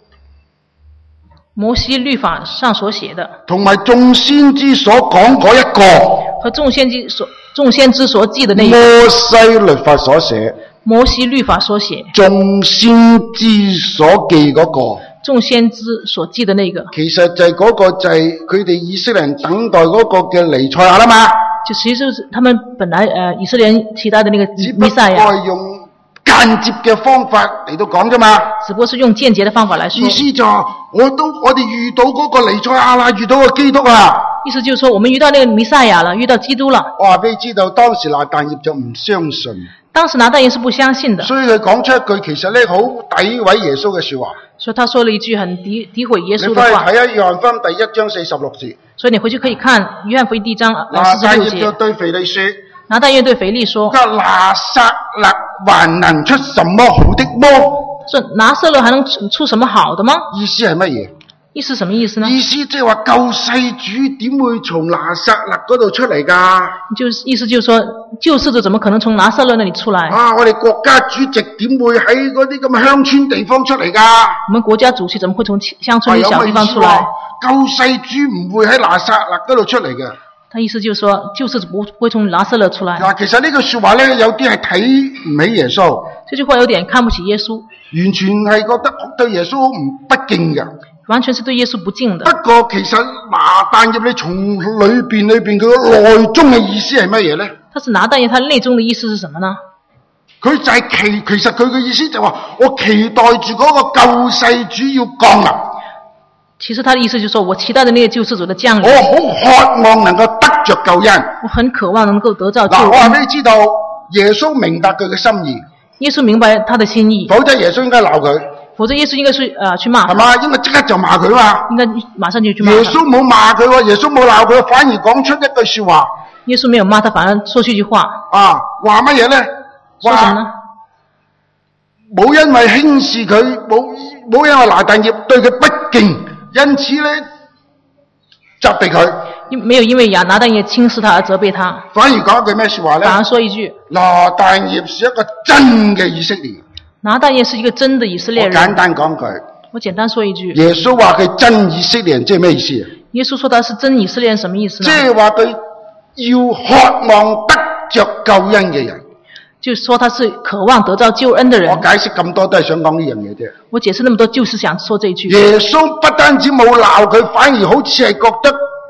S2: 摩西律法上所寫的。
S1: 同埋眾先知所講嗰一個。
S2: 和眾先知所。眾先知所記的那一個。
S1: 摩西律法所寫。
S2: 摩西律法所寫。
S1: 眾先知所記嗰個。
S2: 眾先知所記的那個。
S1: 其實就係嗰個就係佢哋以色列人等待嗰個嘅彌賽亞啦嘛。
S2: 就其實就是他們本來誒、呃、以色列人期待的那個彌賽亞。
S1: 只不過係用間接嘅方法嚟到講啫嘛。
S2: 只不過是用間接的方法來說。
S1: 意思就係我都我哋遇到嗰個彌賽亞啦，遇到個基督啊。
S2: 意思就是說，我們遇到那個彌賽亞了，遇到基督了。
S1: 我話俾你知道，當時拿但業就唔相信。
S2: 當時拿但業是不相信的。
S1: 所以佢講出一句，其實咧好詆毀耶穌嘅說話。
S2: 所以他說了一句很詆詆毀耶穌的話。
S1: 你翻去睇下約翰福音第一章四十六節。
S2: 所以你回去可以看約翰福音第一章四十六節。拿但業
S1: 就對腓力說。
S2: 拿但業對腓力說。
S1: 拿撒勒還能出什麼好的麼？
S2: 說拿撒勒還能出什麼好的嗎？
S1: 意思係乜嘢？
S2: 意思什麼意思呢？
S1: 意思即係話救世主點會從拿撒勒嗰度出嚟㗎？
S2: 就是意思就是說救世主怎麼可能從拿撒勒那裡出來？
S1: 啊！我哋國家主席點會喺嗰啲咁嘅鄉村地方出嚟㗎？
S2: 我們國家主席怎麼會從鄉村啲小地方出來？
S1: 啊、救世主唔會喺拿撒勒嗰度出嚟嘅。
S2: 他意思就是說救世主不會從拿撒勒出來。
S1: 嗱，其實呢句說話咧，有啲係睇唔起耶穌。
S2: 這句話有點看不起耶穌。完
S1: 全係覺得對耶穌唔不敬嘅。
S2: 完全是對耶穌不敬的。
S1: 不過其實拿但業你從裏邊裏邊佢個內中嘅意思係乜嘢咧？
S2: 他是拿但業，他內中的意思是什麼呢？
S1: 佢就係期，其實佢嘅意思就話，我期待住嗰個救世主要降臨。
S2: 其實他的意思就是說，我期待的那個救世主的降臨。
S1: 我好渴望能夠得着救恩。
S2: 我很渴望能夠得到救恩。嗱，
S1: 我話俾你知道，耶穌明白佢嘅心意。
S2: 耶穌明白他的心意。
S1: 否則耶穌應該鬧佢。
S2: 否則耶穌應該去呃去罵他。
S1: 係嘛？應該即刻就罵佢嘛。
S2: 應該馬上就去罵他。
S1: 耶穌冇罵佢喎，耶穌冇鬧佢，反而講出一句說話。
S2: 耶穌沒有罵他，反而說出一句話。
S1: 啊，話乜嘢咧？
S2: 說什麼呢？
S1: 冇因為輕視佢，冇冇因為拿但業對佢不敬，因此咧責備佢。
S2: 沒有因為拿但業輕視他而責備他。
S1: 反而講一句咩說話咧？
S2: 反而說一句：
S1: 拿但業是一個真嘅以色列。
S2: 拿但業是一個真的以色列人。
S1: 我簡單講句。
S2: 我簡單說一句。
S1: 耶穌話佢真以色列人，即係咩意思啊？
S2: 耶穌說他是真以色列人，什麼意思呢？
S1: 即係話佢要渴望得着救恩嘅人。
S2: 就是說他是渴望得到救恩的人。
S1: 我解釋咁多都係想講呢樣嘢啫。
S2: 我解釋那麼多，就是想說這一句。
S1: 耶穌不單止冇鬧佢，反而好似係覺得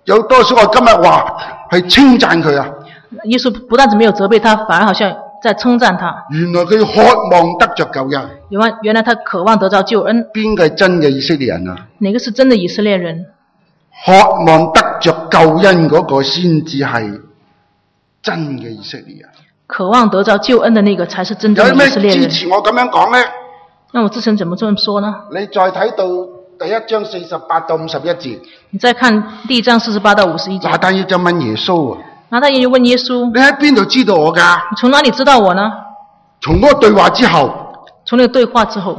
S1: 有多少我今日話係稱讚佢啊？
S2: 耶穌不但止沒有責備他，反而好像在稱讚他。
S1: 原來佢渴望得着救恩。
S2: 原來原來他渴望得到救恩。
S1: 邊個係真嘅以色列人啊？
S2: 哪個是真的以色列人？
S1: 渴望得着救恩嗰個先至係真嘅以色列人。
S2: 渴望得着救恩的那個才是真正的以色列人。
S1: 有咩支持我咁樣講呢？
S2: 那我之前怎麼這麼說呢？
S1: 你再睇到第一章四十八到五十一節。
S2: 你再看第一章四十八到五十一節。
S1: 拿但業就問耶穌啊。
S2: 拿但業就問耶穌：
S1: 你喺邊度知道我㗎？
S2: 你從哪裡知道我呢？
S1: 從嗰個對話之後。
S2: 從那個對話之後。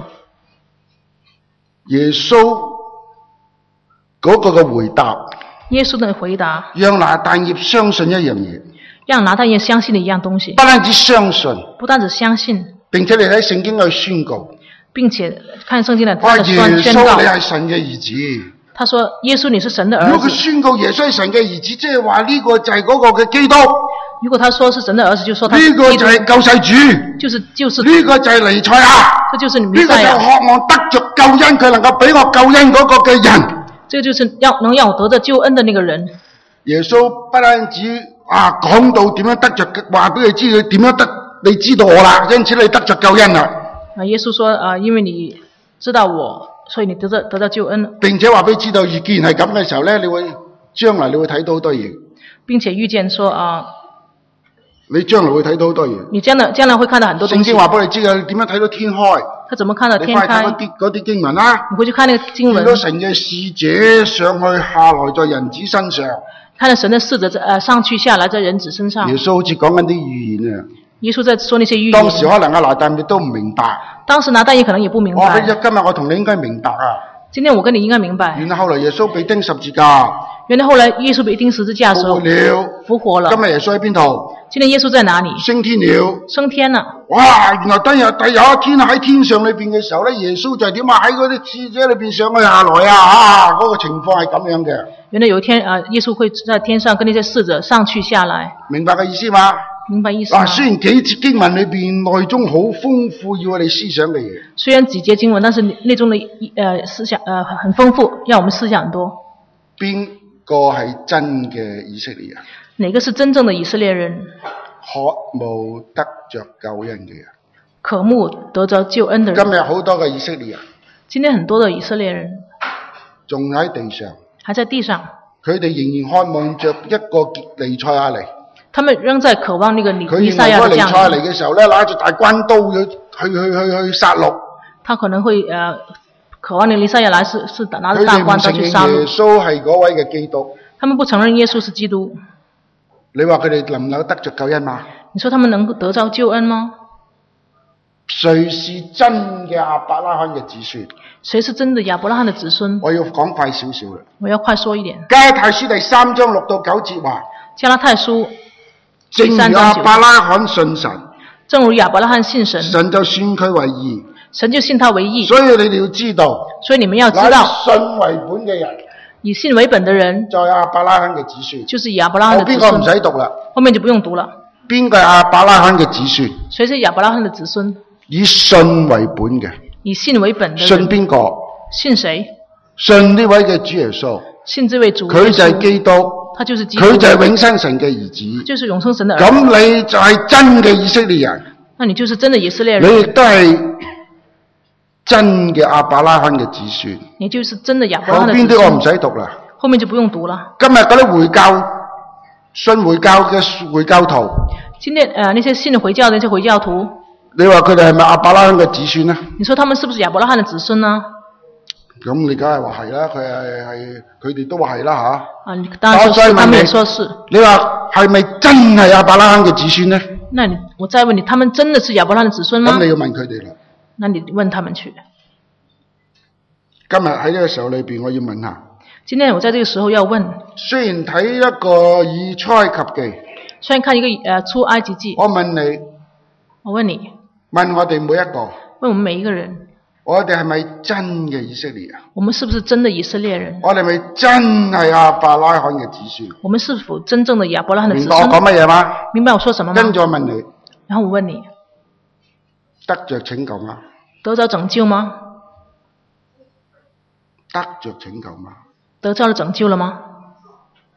S1: 耶穌嗰個嘅回答。
S2: 耶穌的回答。讓
S1: 拿但業相信一樣嘢。
S2: 讓拿但業相信的一樣東西。
S1: 不單止相信。
S2: 不單止相信。並
S1: 且你喺聖經去宣告。
S2: 並且看聖經的
S1: 他的宣告。耶穌你係神嘅兒子。
S2: 他說耶穌你是神的兒子。
S1: 如果佢宣告耶穌係神嘅兒子，即係話呢個就係嗰個嘅基督。
S2: 如果他說是神的兒子，就說他
S1: 呢個就係救世主。
S2: 就是就是
S1: 呢個就係彌賽亞。
S2: 這就是彌
S1: 呢個就渴望得着救恩，佢能夠俾我救恩嗰個嘅人。
S2: 這個就是要能讓我得着救恩的那個人。耶
S1: 穌不單止啊講到點樣得着，話俾佢知佢點樣得，你知道我啦，因此你得着救恩啦。
S2: 啊，耶穌說啊，因為你知道我，所以你得着得到救恩。並
S1: 且話俾佢知道，既然係咁嘅時候咧，你會將來你會睇到好多嘢。
S2: 並且預見說啊，
S1: 你將來會睇到好多嘢。
S2: 你將來將來會看到很多東西。
S1: 聖經話俾你知嘅，你點樣睇到天開？
S2: 他怎麼看到天開？
S1: 你快睇嗰啲嗰啲經文啦。
S2: 你回去看那個經文。
S1: 見到神嘅使者上去下來在人子身上。
S2: 看到神的使者在呃上去下來在人子身上。
S1: 耶穌好似講緊啲預言啊。
S2: 耶穌在說那些預言。
S1: 當時可能阿拿但業都唔明白。
S2: 當時拿但業可能也不明白。
S1: 我今日我同你應該明白啊。
S2: 今天我跟你應該明白。
S1: 原來後來耶穌被釘十字架。
S2: 原來後來耶穌被釘十字架的時候。復活了。復活了。
S1: 今日耶穌喺邊度？
S2: 今天耶穌在哪裡？
S1: 升天了。
S2: 升天了。
S1: 哇！原來當日第有一天喺天上裏邊嘅時候咧，耶穌就係點啊？喺嗰啲使者裏邊上去下來啊！啊，嗰、那個情況係咁樣嘅。原來有一天啊，耶穌會在天上跟那些使者上去下來。明白嘅意思嘛？明白意思。啊，雖然幾節經文裏邊內中好豐富，要我哋思想嘅嘢。雖然幾節經文，但是內中的呃思想呃很豐富，要我們思想很多。邊個係真嘅以色列人？哪個是真正的以色列人？渴慕得着救恩嘅人。渴慕得着救恩的人。今日好多嘅以色列人。今天很多的以色列人。仲喺地上。還在地上。佢哋仍然渴望着一個彌賽亞嚟。他們仍在渴望那個彌賽亞的降臨。佢認為彌賽亞嚟嘅時候咧，拿住大關刀去去去去去殺戮。他可能會呃渴望那個彌賽亞來是是拿着大關刀去殺戮。佢哋唔承認耶穌係嗰位嘅基督。他們不承認耶穌是基督。你話佢哋能唔能夠得着救恩嗎？你說他們能夠得着救恩嗎？誰是真嘅亞伯拉罕嘅子孫？誰是真的亞伯拉罕的子孫？我要講快少少啦。我要快說一點。加拉太書第三章六到九節話。加拉太書。正如亞伯拉罕信神。正如亞伯拉罕信神。神就算佢為義。神就信他為義。所以你哋要知道。所以你們要知道。信為本嘅人。以信為本的人，在亞伯拉罕嘅子孫，就是亞伯拉罕的子孫。邊個唔使讀啦？後面就不用讀了。邊個係亞伯拉罕嘅子孫？誰是亞伯拉罕的子孫？以信為本嘅。以信為本的。信邊個？信誰？信呢位嘅主耶穌。信這位主耶穌。佢就係基督。他就是基督。佢就係永生神嘅兒子。就是永生神的兒子。咁你就係真嘅以色列人。那你就是真的以色列人。你亦都係真嘅亞伯拉罕嘅子孫，你就是真的亞伯拉罕的子孫。後邊啲我唔使讀啦，後面就不用讀了。今日嗰啲回教信回教嘅回教徒，今天誒、呃、那些信回教的那些回教徒，你話佢哋係咪亞伯拉罕嘅子孫呢？你說他們是不是亞伯拉罕的子孫呢？咁你梗係話係啦，佢係係佢哋都話係啦吓。啊，你當然說是，他們也說是。你話係咪真係亞伯拉罕嘅子孫呢？那你我再問你，他們真的是亞伯拉罕的子孫嗎？咁你要問佢哋啦。那你問他們去。今日喺呢個時候裏邊，我要問下。今天我在這個時候要問。雖然睇一個以出埃及記，雖然看一個誒出埃及記，我問你，我問你，問我哋每一個，問我們每一個人，我哋係咪真嘅以色列人？我們是不是真的以色列人？我哋係咪真係亞伯拉罕嘅子孫？我們是否真正的亞伯拉罕的子孫？明白我講乜嘢嗎？明白我說什麼嗎？跟住我問你，然後我問你，得着拯救嗎？得着拯救嗎？得着拯救嗎？得着了拯救了嗎？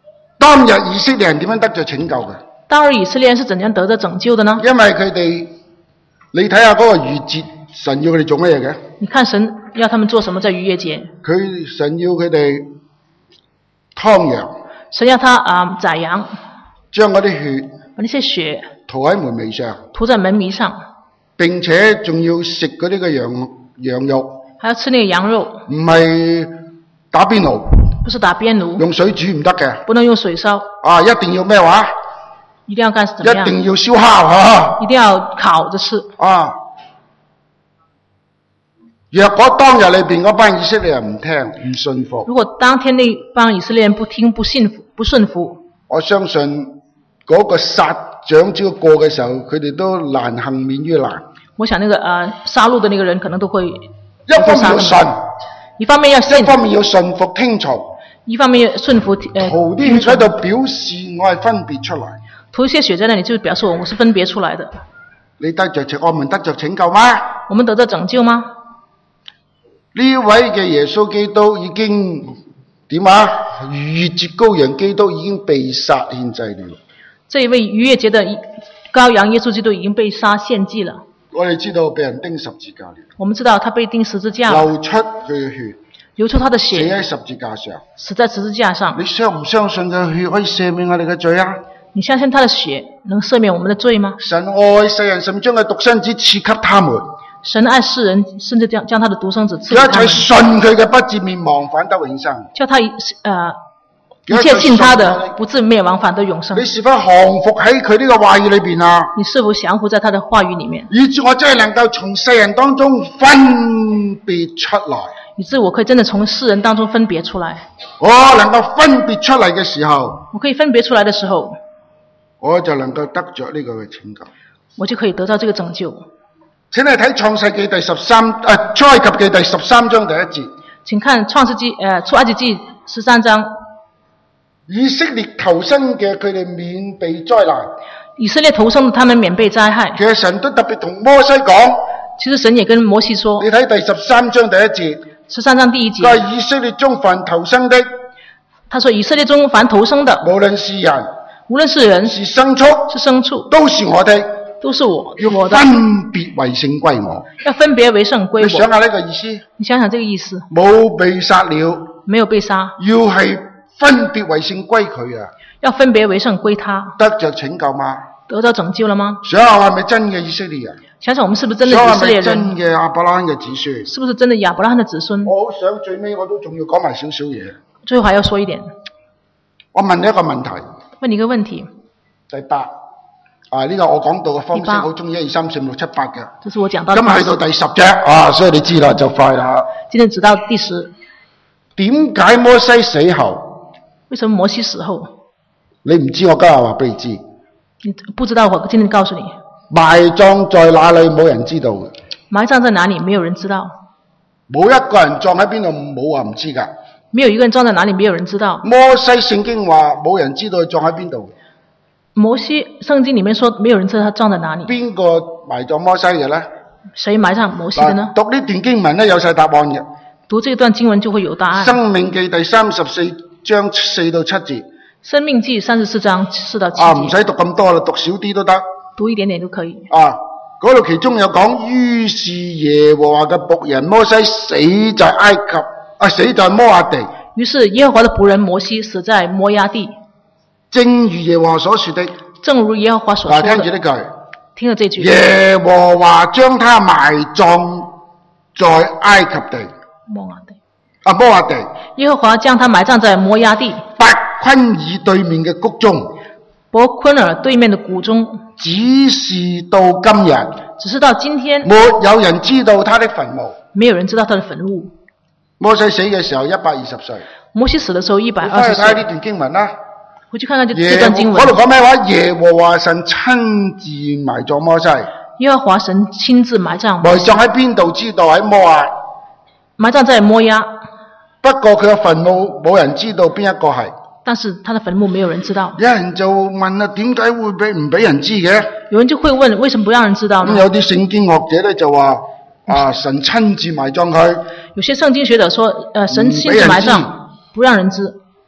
S1: 當日以色列人點樣得着拯救嘅？
S2: 當日以色列人是怎樣得着拯救的呢？
S1: 因為佢哋，你睇下嗰個逾節，神要佢哋做乜嘢嘅？
S2: 你看神要他們做什麼在逾越節？
S1: 佢神要佢哋劏羊。
S2: 神要他啊宰羊，
S1: 將嗰啲血，
S2: 把那些血
S1: 塗喺門楣上，
S2: 塗在門楣上，
S1: 並且仲要食嗰啲嘅羊羊肉，
S2: 還要吃那個羊肉，
S1: 唔係打邊爐，
S2: 不是打邊爐，
S1: 用水煮唔得嘅，
S2: 不能用水燒，
S1: 啊，一定要咩話？
S2: 一定要幹怎麼樣？
S1: 一定要燒烤啊！
S2: 一定要烤着吃
S1: 啊！若果當日裏邊嗰班以色列人唔聽唔信服，
S2: 如果當天那幫以色列人不聽不信服不順服，
S1: 我相信嗰個殺長子過嘅時候，佢哋都難幸免於難。
S2: 我想那個呃殺戮的那個人可能都會
S1: 一方面要信，
S2: 一方面要信，
S1: 一方面要順服聽從，
S2: 一方面要順服呃
S1: 塗啲血喺度表示我係分別出嚟。
S2: 塗一些血在那裡就表示我我是分別出來的。
S1: 你得着我們得着拯救嗎？
S2: 我們得到拯救嗎？
S1: 呢位嘅耶穌基督已經點啊？逾越節羔羊基督已經被殺獻祭了。
S2: 這一位逾越節的羔羊耶穌基督已經被殺獻祭了。
S1: 我哋知道被人釘十字架了。
S2: 我們知道他被釘十字架，
S1: 流出佢嘅血，
S2: 流出他的血，
S1: 死喺十字架上，
S2: 死在十字架上。
S1: 你相唔相信佢血可以赦免我哋嘅罪啊？
S2: 你相信他的血能赦免我們的罪嗎？
S1: 神愛世人，甚至將佢獨生子賜給他們。
S2: 神愛世人，甚至將將他的獨生子賜給他們。
S1: 一切信佢嘅不至滅亡，反得永生。
S2: 叫他一呃一切信他的不至滅亡，反得永生。
S1: 你是否降服喺佢呢個話語裏邊啊？
S2: 你是否降服在他的話語裏面？
S1: 以致我真係能夠從世人當中分別出來。
S2: 以致我可以真的從世人當中分別出來。
S1: 我能夠分別出嚟嘅時候，
S2: 我可以分別出來的時候，
S1: 我就能夠得着呢個嘅拯救。
S2: 我就可以得到這個拯救。
S1: 請你睇創世記第十三，誒出埃及記第十三章第一節。
S2: 請看創世記，誒、呃、出埃及記十三章。
S1: 以色列投生嘅佢哋免被災難。
S2: 以色列投生，他們免被災害。
S1: 其實神都特別同摩西講。
S2: 其實神也跟摩西說。
S1: 你睇第十三章第一節。
S2: 十三章第一節。
S1: 在以色列中凡投生的。
S2: 他說以色列中凡投生的，
S1: 無論是人，
S2: 無論是人，
S1: 是牲畜，
S2: 是牲畜，
S1: 都是我的。
S2: 都是我，
S1: 要
S2: 我的，
S1: 分別為聖歸我。
S2: 要分別為聖歸我。
S1: 你想下呢個意思？
S2: 你想想這個意思。
S1: 冇被殺了，
S2: 沒有被殺，
S1: 要係分別為聖歸佢啊！
S2: 要分別為聖歸他。
S1: 得着拯救嗎？
S2: 得到拯救了嗎？
S1: 想下係咪真嘅以色列人？
S2: 想想我們是不是真的以色列人？
S1: 想下係咪真嘅亞伯拉罕嘅子孫？
S2: 是不是真的亞伯拉罕的子孫？
S1: 我好想最尾我都仲要講埋少少嘢。
S2: 最後還要說一點。
S1: 我問你一個問題。
S2: 問你一個問題。
S1: 第八。啊！呢、這個我講到嘅方式好中意一二三四五六七八嘅。
S2: 這是我講到。
S1: 今日去到第十啫，啊！所以你知啦，就快啦。
S2: 今天直到第十。
S1: 點解摩西死後？
S2: 為什麼摩西死後？
S1: 你唔知，我今日話俾你知。
S2: 你不知道，我今天告訴你。
S1: 埋葬在哪裏？冇人知道嘅。
S2: 埋葬在哪裏？沒有人知道。
S1: 冇一個人葬喺邊度，冇話唔知噶。
S2: 沒有一個人葬在哪裏，沒有人知道。
S1: 摩西聖經話冇人知道佢葬喺邊度。
S2: 摩西聖經裏面說，沒有人知道他葬在哪裏。邊
S1: 個埋葬摩西嘅呢？
S2: 誰埋葬摩西的呢？
S1: 讀呢段經文呢，有晒答案嘅。
S2: 讀這段經文就會有答案。
S1: 申命記第三十四章四到七節。
S2: 申命記三十四章四到七節。
S1: 啊，唔使讀咁多啦，讀少啲都得。
S2: 讀一點點都可以。
S1: 啊，嗰度其中有講，於是耶和華嘅僕人摩西死在埃及，啊，死在摩亞地。
S2: 於是耶和華的僕人摩西死在摩亞地。
S1: 正如耶和華所說的，
S2: 正如耶和華所說的。
S1: 聽住呢句，
S2: 聽咗這句。
S1: 耶和華將他埋葬在埃及地。
S2: 摩亞地。啊，
S1: 摩亞地。
S2: 耶和華將他埋葬在摩亞地。
S1: 伯昆爾對面嘅谷中。
S2: 伯昆爾對面的谷中。
S1: 只是到今日。
S2: 只是到今天。
S1: 沒有人知道他的墳墓。
S2: 沒有人知道他的墳墓。
S1: 摩西死嘅時候一百二十歲。
S2: 摩西死的時候一百二十歲。
S1: 你翻去睇呢段經文啦。
S2: 回去看看這這段經文。
S1: 嗰度講咩話？耶和華神親自埋葬摩西。
S2: 耶和華神親自埋葬。
S1: 埋葬喺邊度？知道喺摩亞。
S2: 埋葬在摩亞。
S1: 不過佢嘅墳墓冇人知道邊一個係。
S2: 但是他的墳墓沒有人知道。
S1: 有人就問啦，點解會俾唔俾人知嘅？
S2: 有人就會問，為什麼不讓人知道呢？
S1: 咁有啲聖經學者咧就話，啊，神親自埋葬佢。
S2: 有些聖經學者說，呃，神親自埋葬，不讓人知。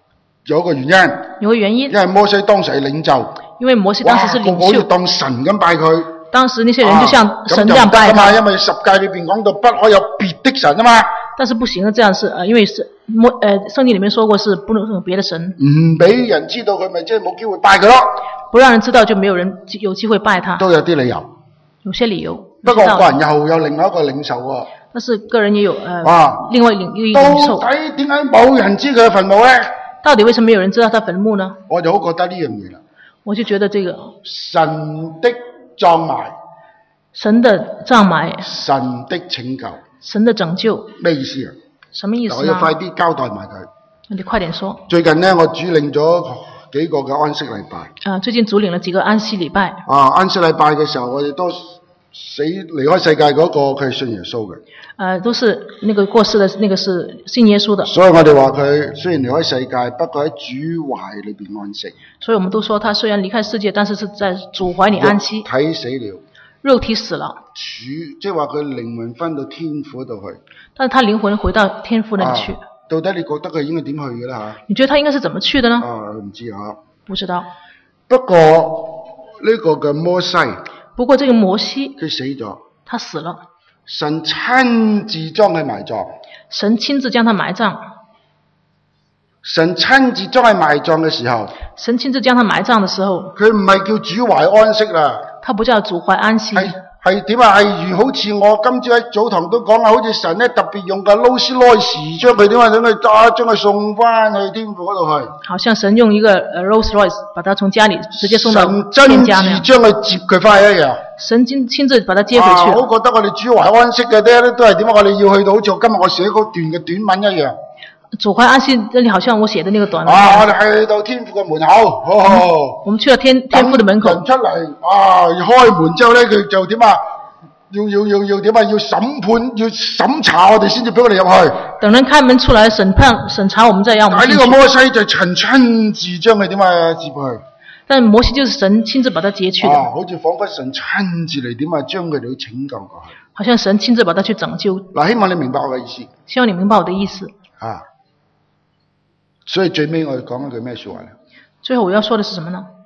S1: 有個原因，
S2: 有個原因，
S1: 因為摩西當時係領袖，
S2: 因為摩西當時是領袖，
S1: 個個好似當神咁拜佢。
S2: 當時那些人就像神這樣拜他，
S1: 啊、因為十誡裏邊講到不可有別的神啊嘛。但
S2: 是不行的，這樣是呃，因為是摩呃聖經裏面說過是不能有別的神，
S1: 唔俾人知道佢咪即係冇機會拜佢咯。
S2: 不讓人知道就沒有人有機會拜他，
S1: 都有啲理由，
S2: 有些理由。
S1: 不過個人又有另外一個領袖喎。
S2: 但是個人也有呃，
S1: 啊、
S2: 另外領一個領袖。
S1: 到底點解冇人知佢嘅墳墓咧？
S2: 到底為什麼沒有人知道他墳墓呢？
S1: 我就好覺得呢樣嘢啦。
S2: 我就覺得這個
S1: 神的葬埋，
S2: 神的葬埋，
S1: 神的拯救，
S2: 神的拯救，
S1: 咩意思啊？
S2: 什麼意思啊？
S1: 我要快啲交代埋佢。
S2: 你快點說。
S1: 最近呢，我主領咗幾個嘅安息禮拜。
S2: 啊，最近主領了幾個安息禮拜。
S1: 啊，安息禮拜嘅時候，我哋都死離開世界嗰個佢係信耶穌嘅。
S2: 呃，都是那個過世的，那個是信耶穌的。
S1: 所以我哋話佢雖然離開世界，不過喺主懷裏邊安息。
S2: 所以我們都說他雖然離開世界，但是是在主懷裏安息。
S1: 肉體死了，
S2: 肉體死了。
S1: 主即係話佢靈魂翻到天父度去。
S2: 但是他靈魂回到天父那裏去。
S1: 啊，到底你覺得佢應該點去嘅啦吓？
S2: 你覺得他應該是怎麼去的呢？
S1: 啊，唔知啊。
S2: 不知道。
S1: 不過呢個嘅摩西。
S2: 不過這個摩西。
S1: 佢死咗。
S2: 他死了。
S1: 神親自將佢埋葬。
S2: 神親自將他埋葬。
S1: 神親自將佢埋葬嘅時候。
S2: 神親自將他埋葬嘅時候。佢
S1: 唔係叫主懷安息啦。
S2: 他不叫主懷安息。
S1: 係點啊？係如好似我今朝喺早堂都講啊，好似神咧特別用個勞斯萊斯將佢點啊，將佢啊將佢送翻去天父嗰度去。
S2: 好像神用一個呃 Rolls Royce 把他從家裏直接送到天家那樣。神親自將佢接佢翻去一樣。神親親自把他接回去。啊，我
S1: 覺得我哋主懷安息嘅咧都係點啊？我哋要去到好似今日我寫嗰段嘅短文一樣。
S2: 主懷安息，這裏好像我寫的那個短文。
S1: 啊，我哋去到天父嘅門口，哦，
S2: 嗯，我們去到天天父的門口。等人出嚟，
S1: 啊，開門之後咧，佢就點啊？要要要要點啊？要審判，要審查我哋先至俾我哋入去。等人開門出來審判審查我們再讓我們進去。但係呢個摩西就神親自將佢點啊接去。但摩西就是神親自把他接去的。啊，好似仿佛神親自嚟點啊將佢哋去拯救過去。好像神親自把他去拯救。嗱，希望你明白我嘅意思。希望你明白我的意思。啊。所以最尾我哋講一句咩說話呢？最後我要說的是什麼呢？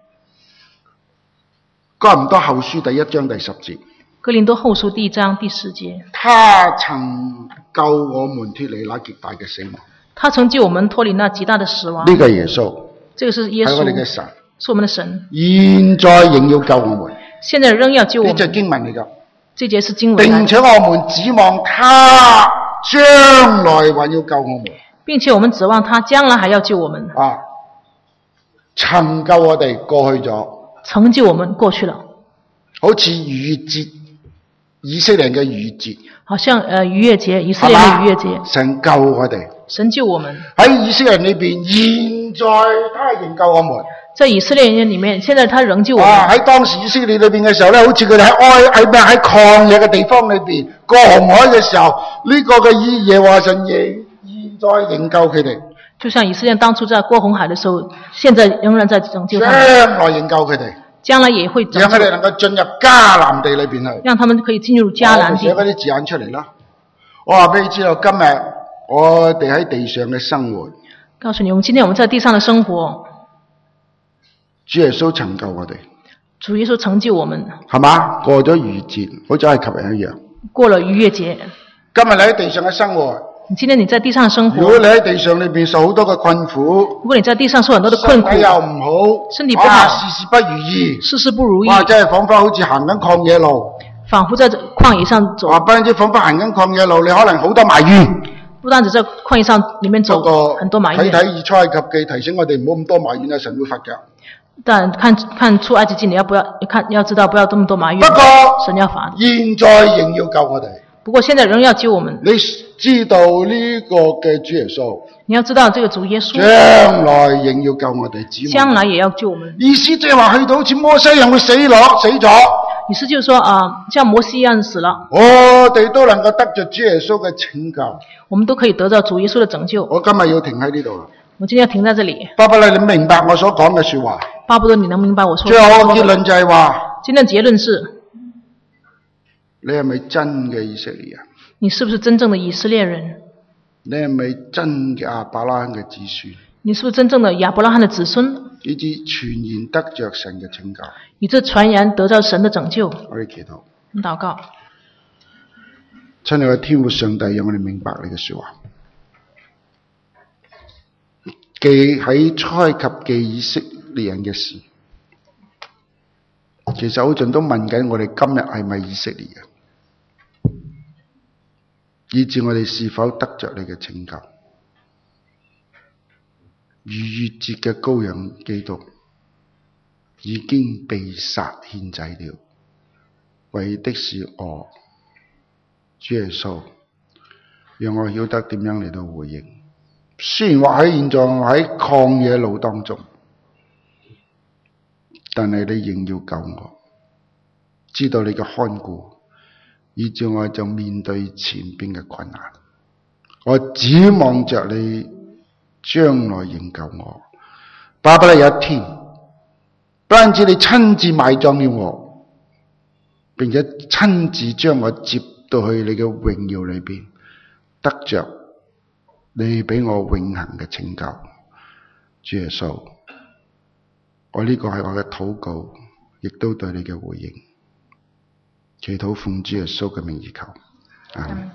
S1: 哥林多後書第一章第十節。哥林多後書第一章第十節。他曾救我們脫離那極大嘅死亡。他曾救我們脫離那極大的死亡。呢個係耶穌。這個是耶穌。係我哋嘅神。是我們的神。現在仍要救我們。現在仍要救我們。呢節經文嚟㗎。這節是經文。並且我們指望他將來還要救我們。並且我們指望他將來還要救我們。啊，曾救我哋過去咗。曾救我們過去了。好似逾越節，以色列人嘅逾越節。好像誒逾越節，以色列嘅逾越節。神救我哋。神救我們。喺以色列人裏邊，現在他仍救我們。在以色列人裏面，現在他仍救我們。啊，喺當時以色列裏邊嘅時候咧，好似佢哋喺哀喺咩喺曠野嘅地方裏邊過紅海嘅時候，呢、這個嘅以耶和華神仍在拯救佢哋，就像以色列當初在過紅海的時候，現在仍然在拯救他們。將來拯救佢哋，將來也會拯救，讓佢哋能夠進入迦南地裏邊去，讓他們可以進入迦南地。寫嗰啲字眼出嚟啦。我話俾你知道，今日我哋喺地上嘅生活。告訴你，我們今天我們在地上的生活，主耶穌拯救我哋，主耶穌拯救我們，係嘛？過咗逾越節，好似埃及人一樣，過了逾越節。今日你喺地上嘅生活。今天你在地上生活，如果你喺地上裏邊受好多嘅困苦，如果你在地上受很多的困苦，身體又唔好，身體不好，啊，事事不如意，事事不如意，哇，真係仿佛好似行緊曠野路，仿佛在曠野上走，啊，不單止仿佛行緊曠野路，你可能好多埋怨，不單止在曠野上裏面走，很多埋怨。睇睇以出埃及記提醒我哋唔好咁多埋怨啊，神會罰嘅。但看看出埃及記，你要不要看要知道不要這麼多埋怨，不過神要罰。現在仍要救我哋。不過現在仍要救我們。你知道呢個嘅主耶穌？你要知道這個主耶穌將來仍要救我哋，將來也要救我們。意思即係話去到好似摩西一樣會死落死咗。意思就是說啊、呃，像摩西一樣死了。我哋都能夠得着主耶穌嘅拯救。我們都可以得到主耶穌的拯救。我今日要停喺呢度啦。我今天要停在這裏。巴不得你明白我所講嘅說話。巴不得你能明白我說的。最後嘅結論就係話，今天結論是。你係咪真嘅以色列人？你是不是真正的以色列人？你係咪真嘅亞伯拉罕嘅子孫？
S2: 你是不是真正的亞伯拉罕的子孫？
S1: 以致全然得着神嘅拯救。
S2: 以致全然得到神的拯救。
S1: 我哋祈禱。
S2: 禱告。
S1: 親愛嘅天父上帝，讓我哋明白你嘅說話。記喺出埃及記以色列人嘅事，其實好盡都問緊我哋今日係咪以色列人，以致我哋是否得着你嘅拯救。逾越節嘅羔羊基督已經被殺獻祭了，為的是我，主耶穌，讓我曉得點樣嚟到回應。雖然話喺現在喺曠野路當中，但係你仍要救我，知道你嘅看顧，以致我就面對前邊嘅困難。我指望着你將來營救我，巴不得有一天，不單止你親自埋葬了我，並且親自將我接到去你嘅榮耀裏邊，得着你俾我永恆嘅拯救。主耶穌，我呢個係我嘅禱告，亦都對你嘅回應。祈禱奉主耶穌嘅名而求，阿們。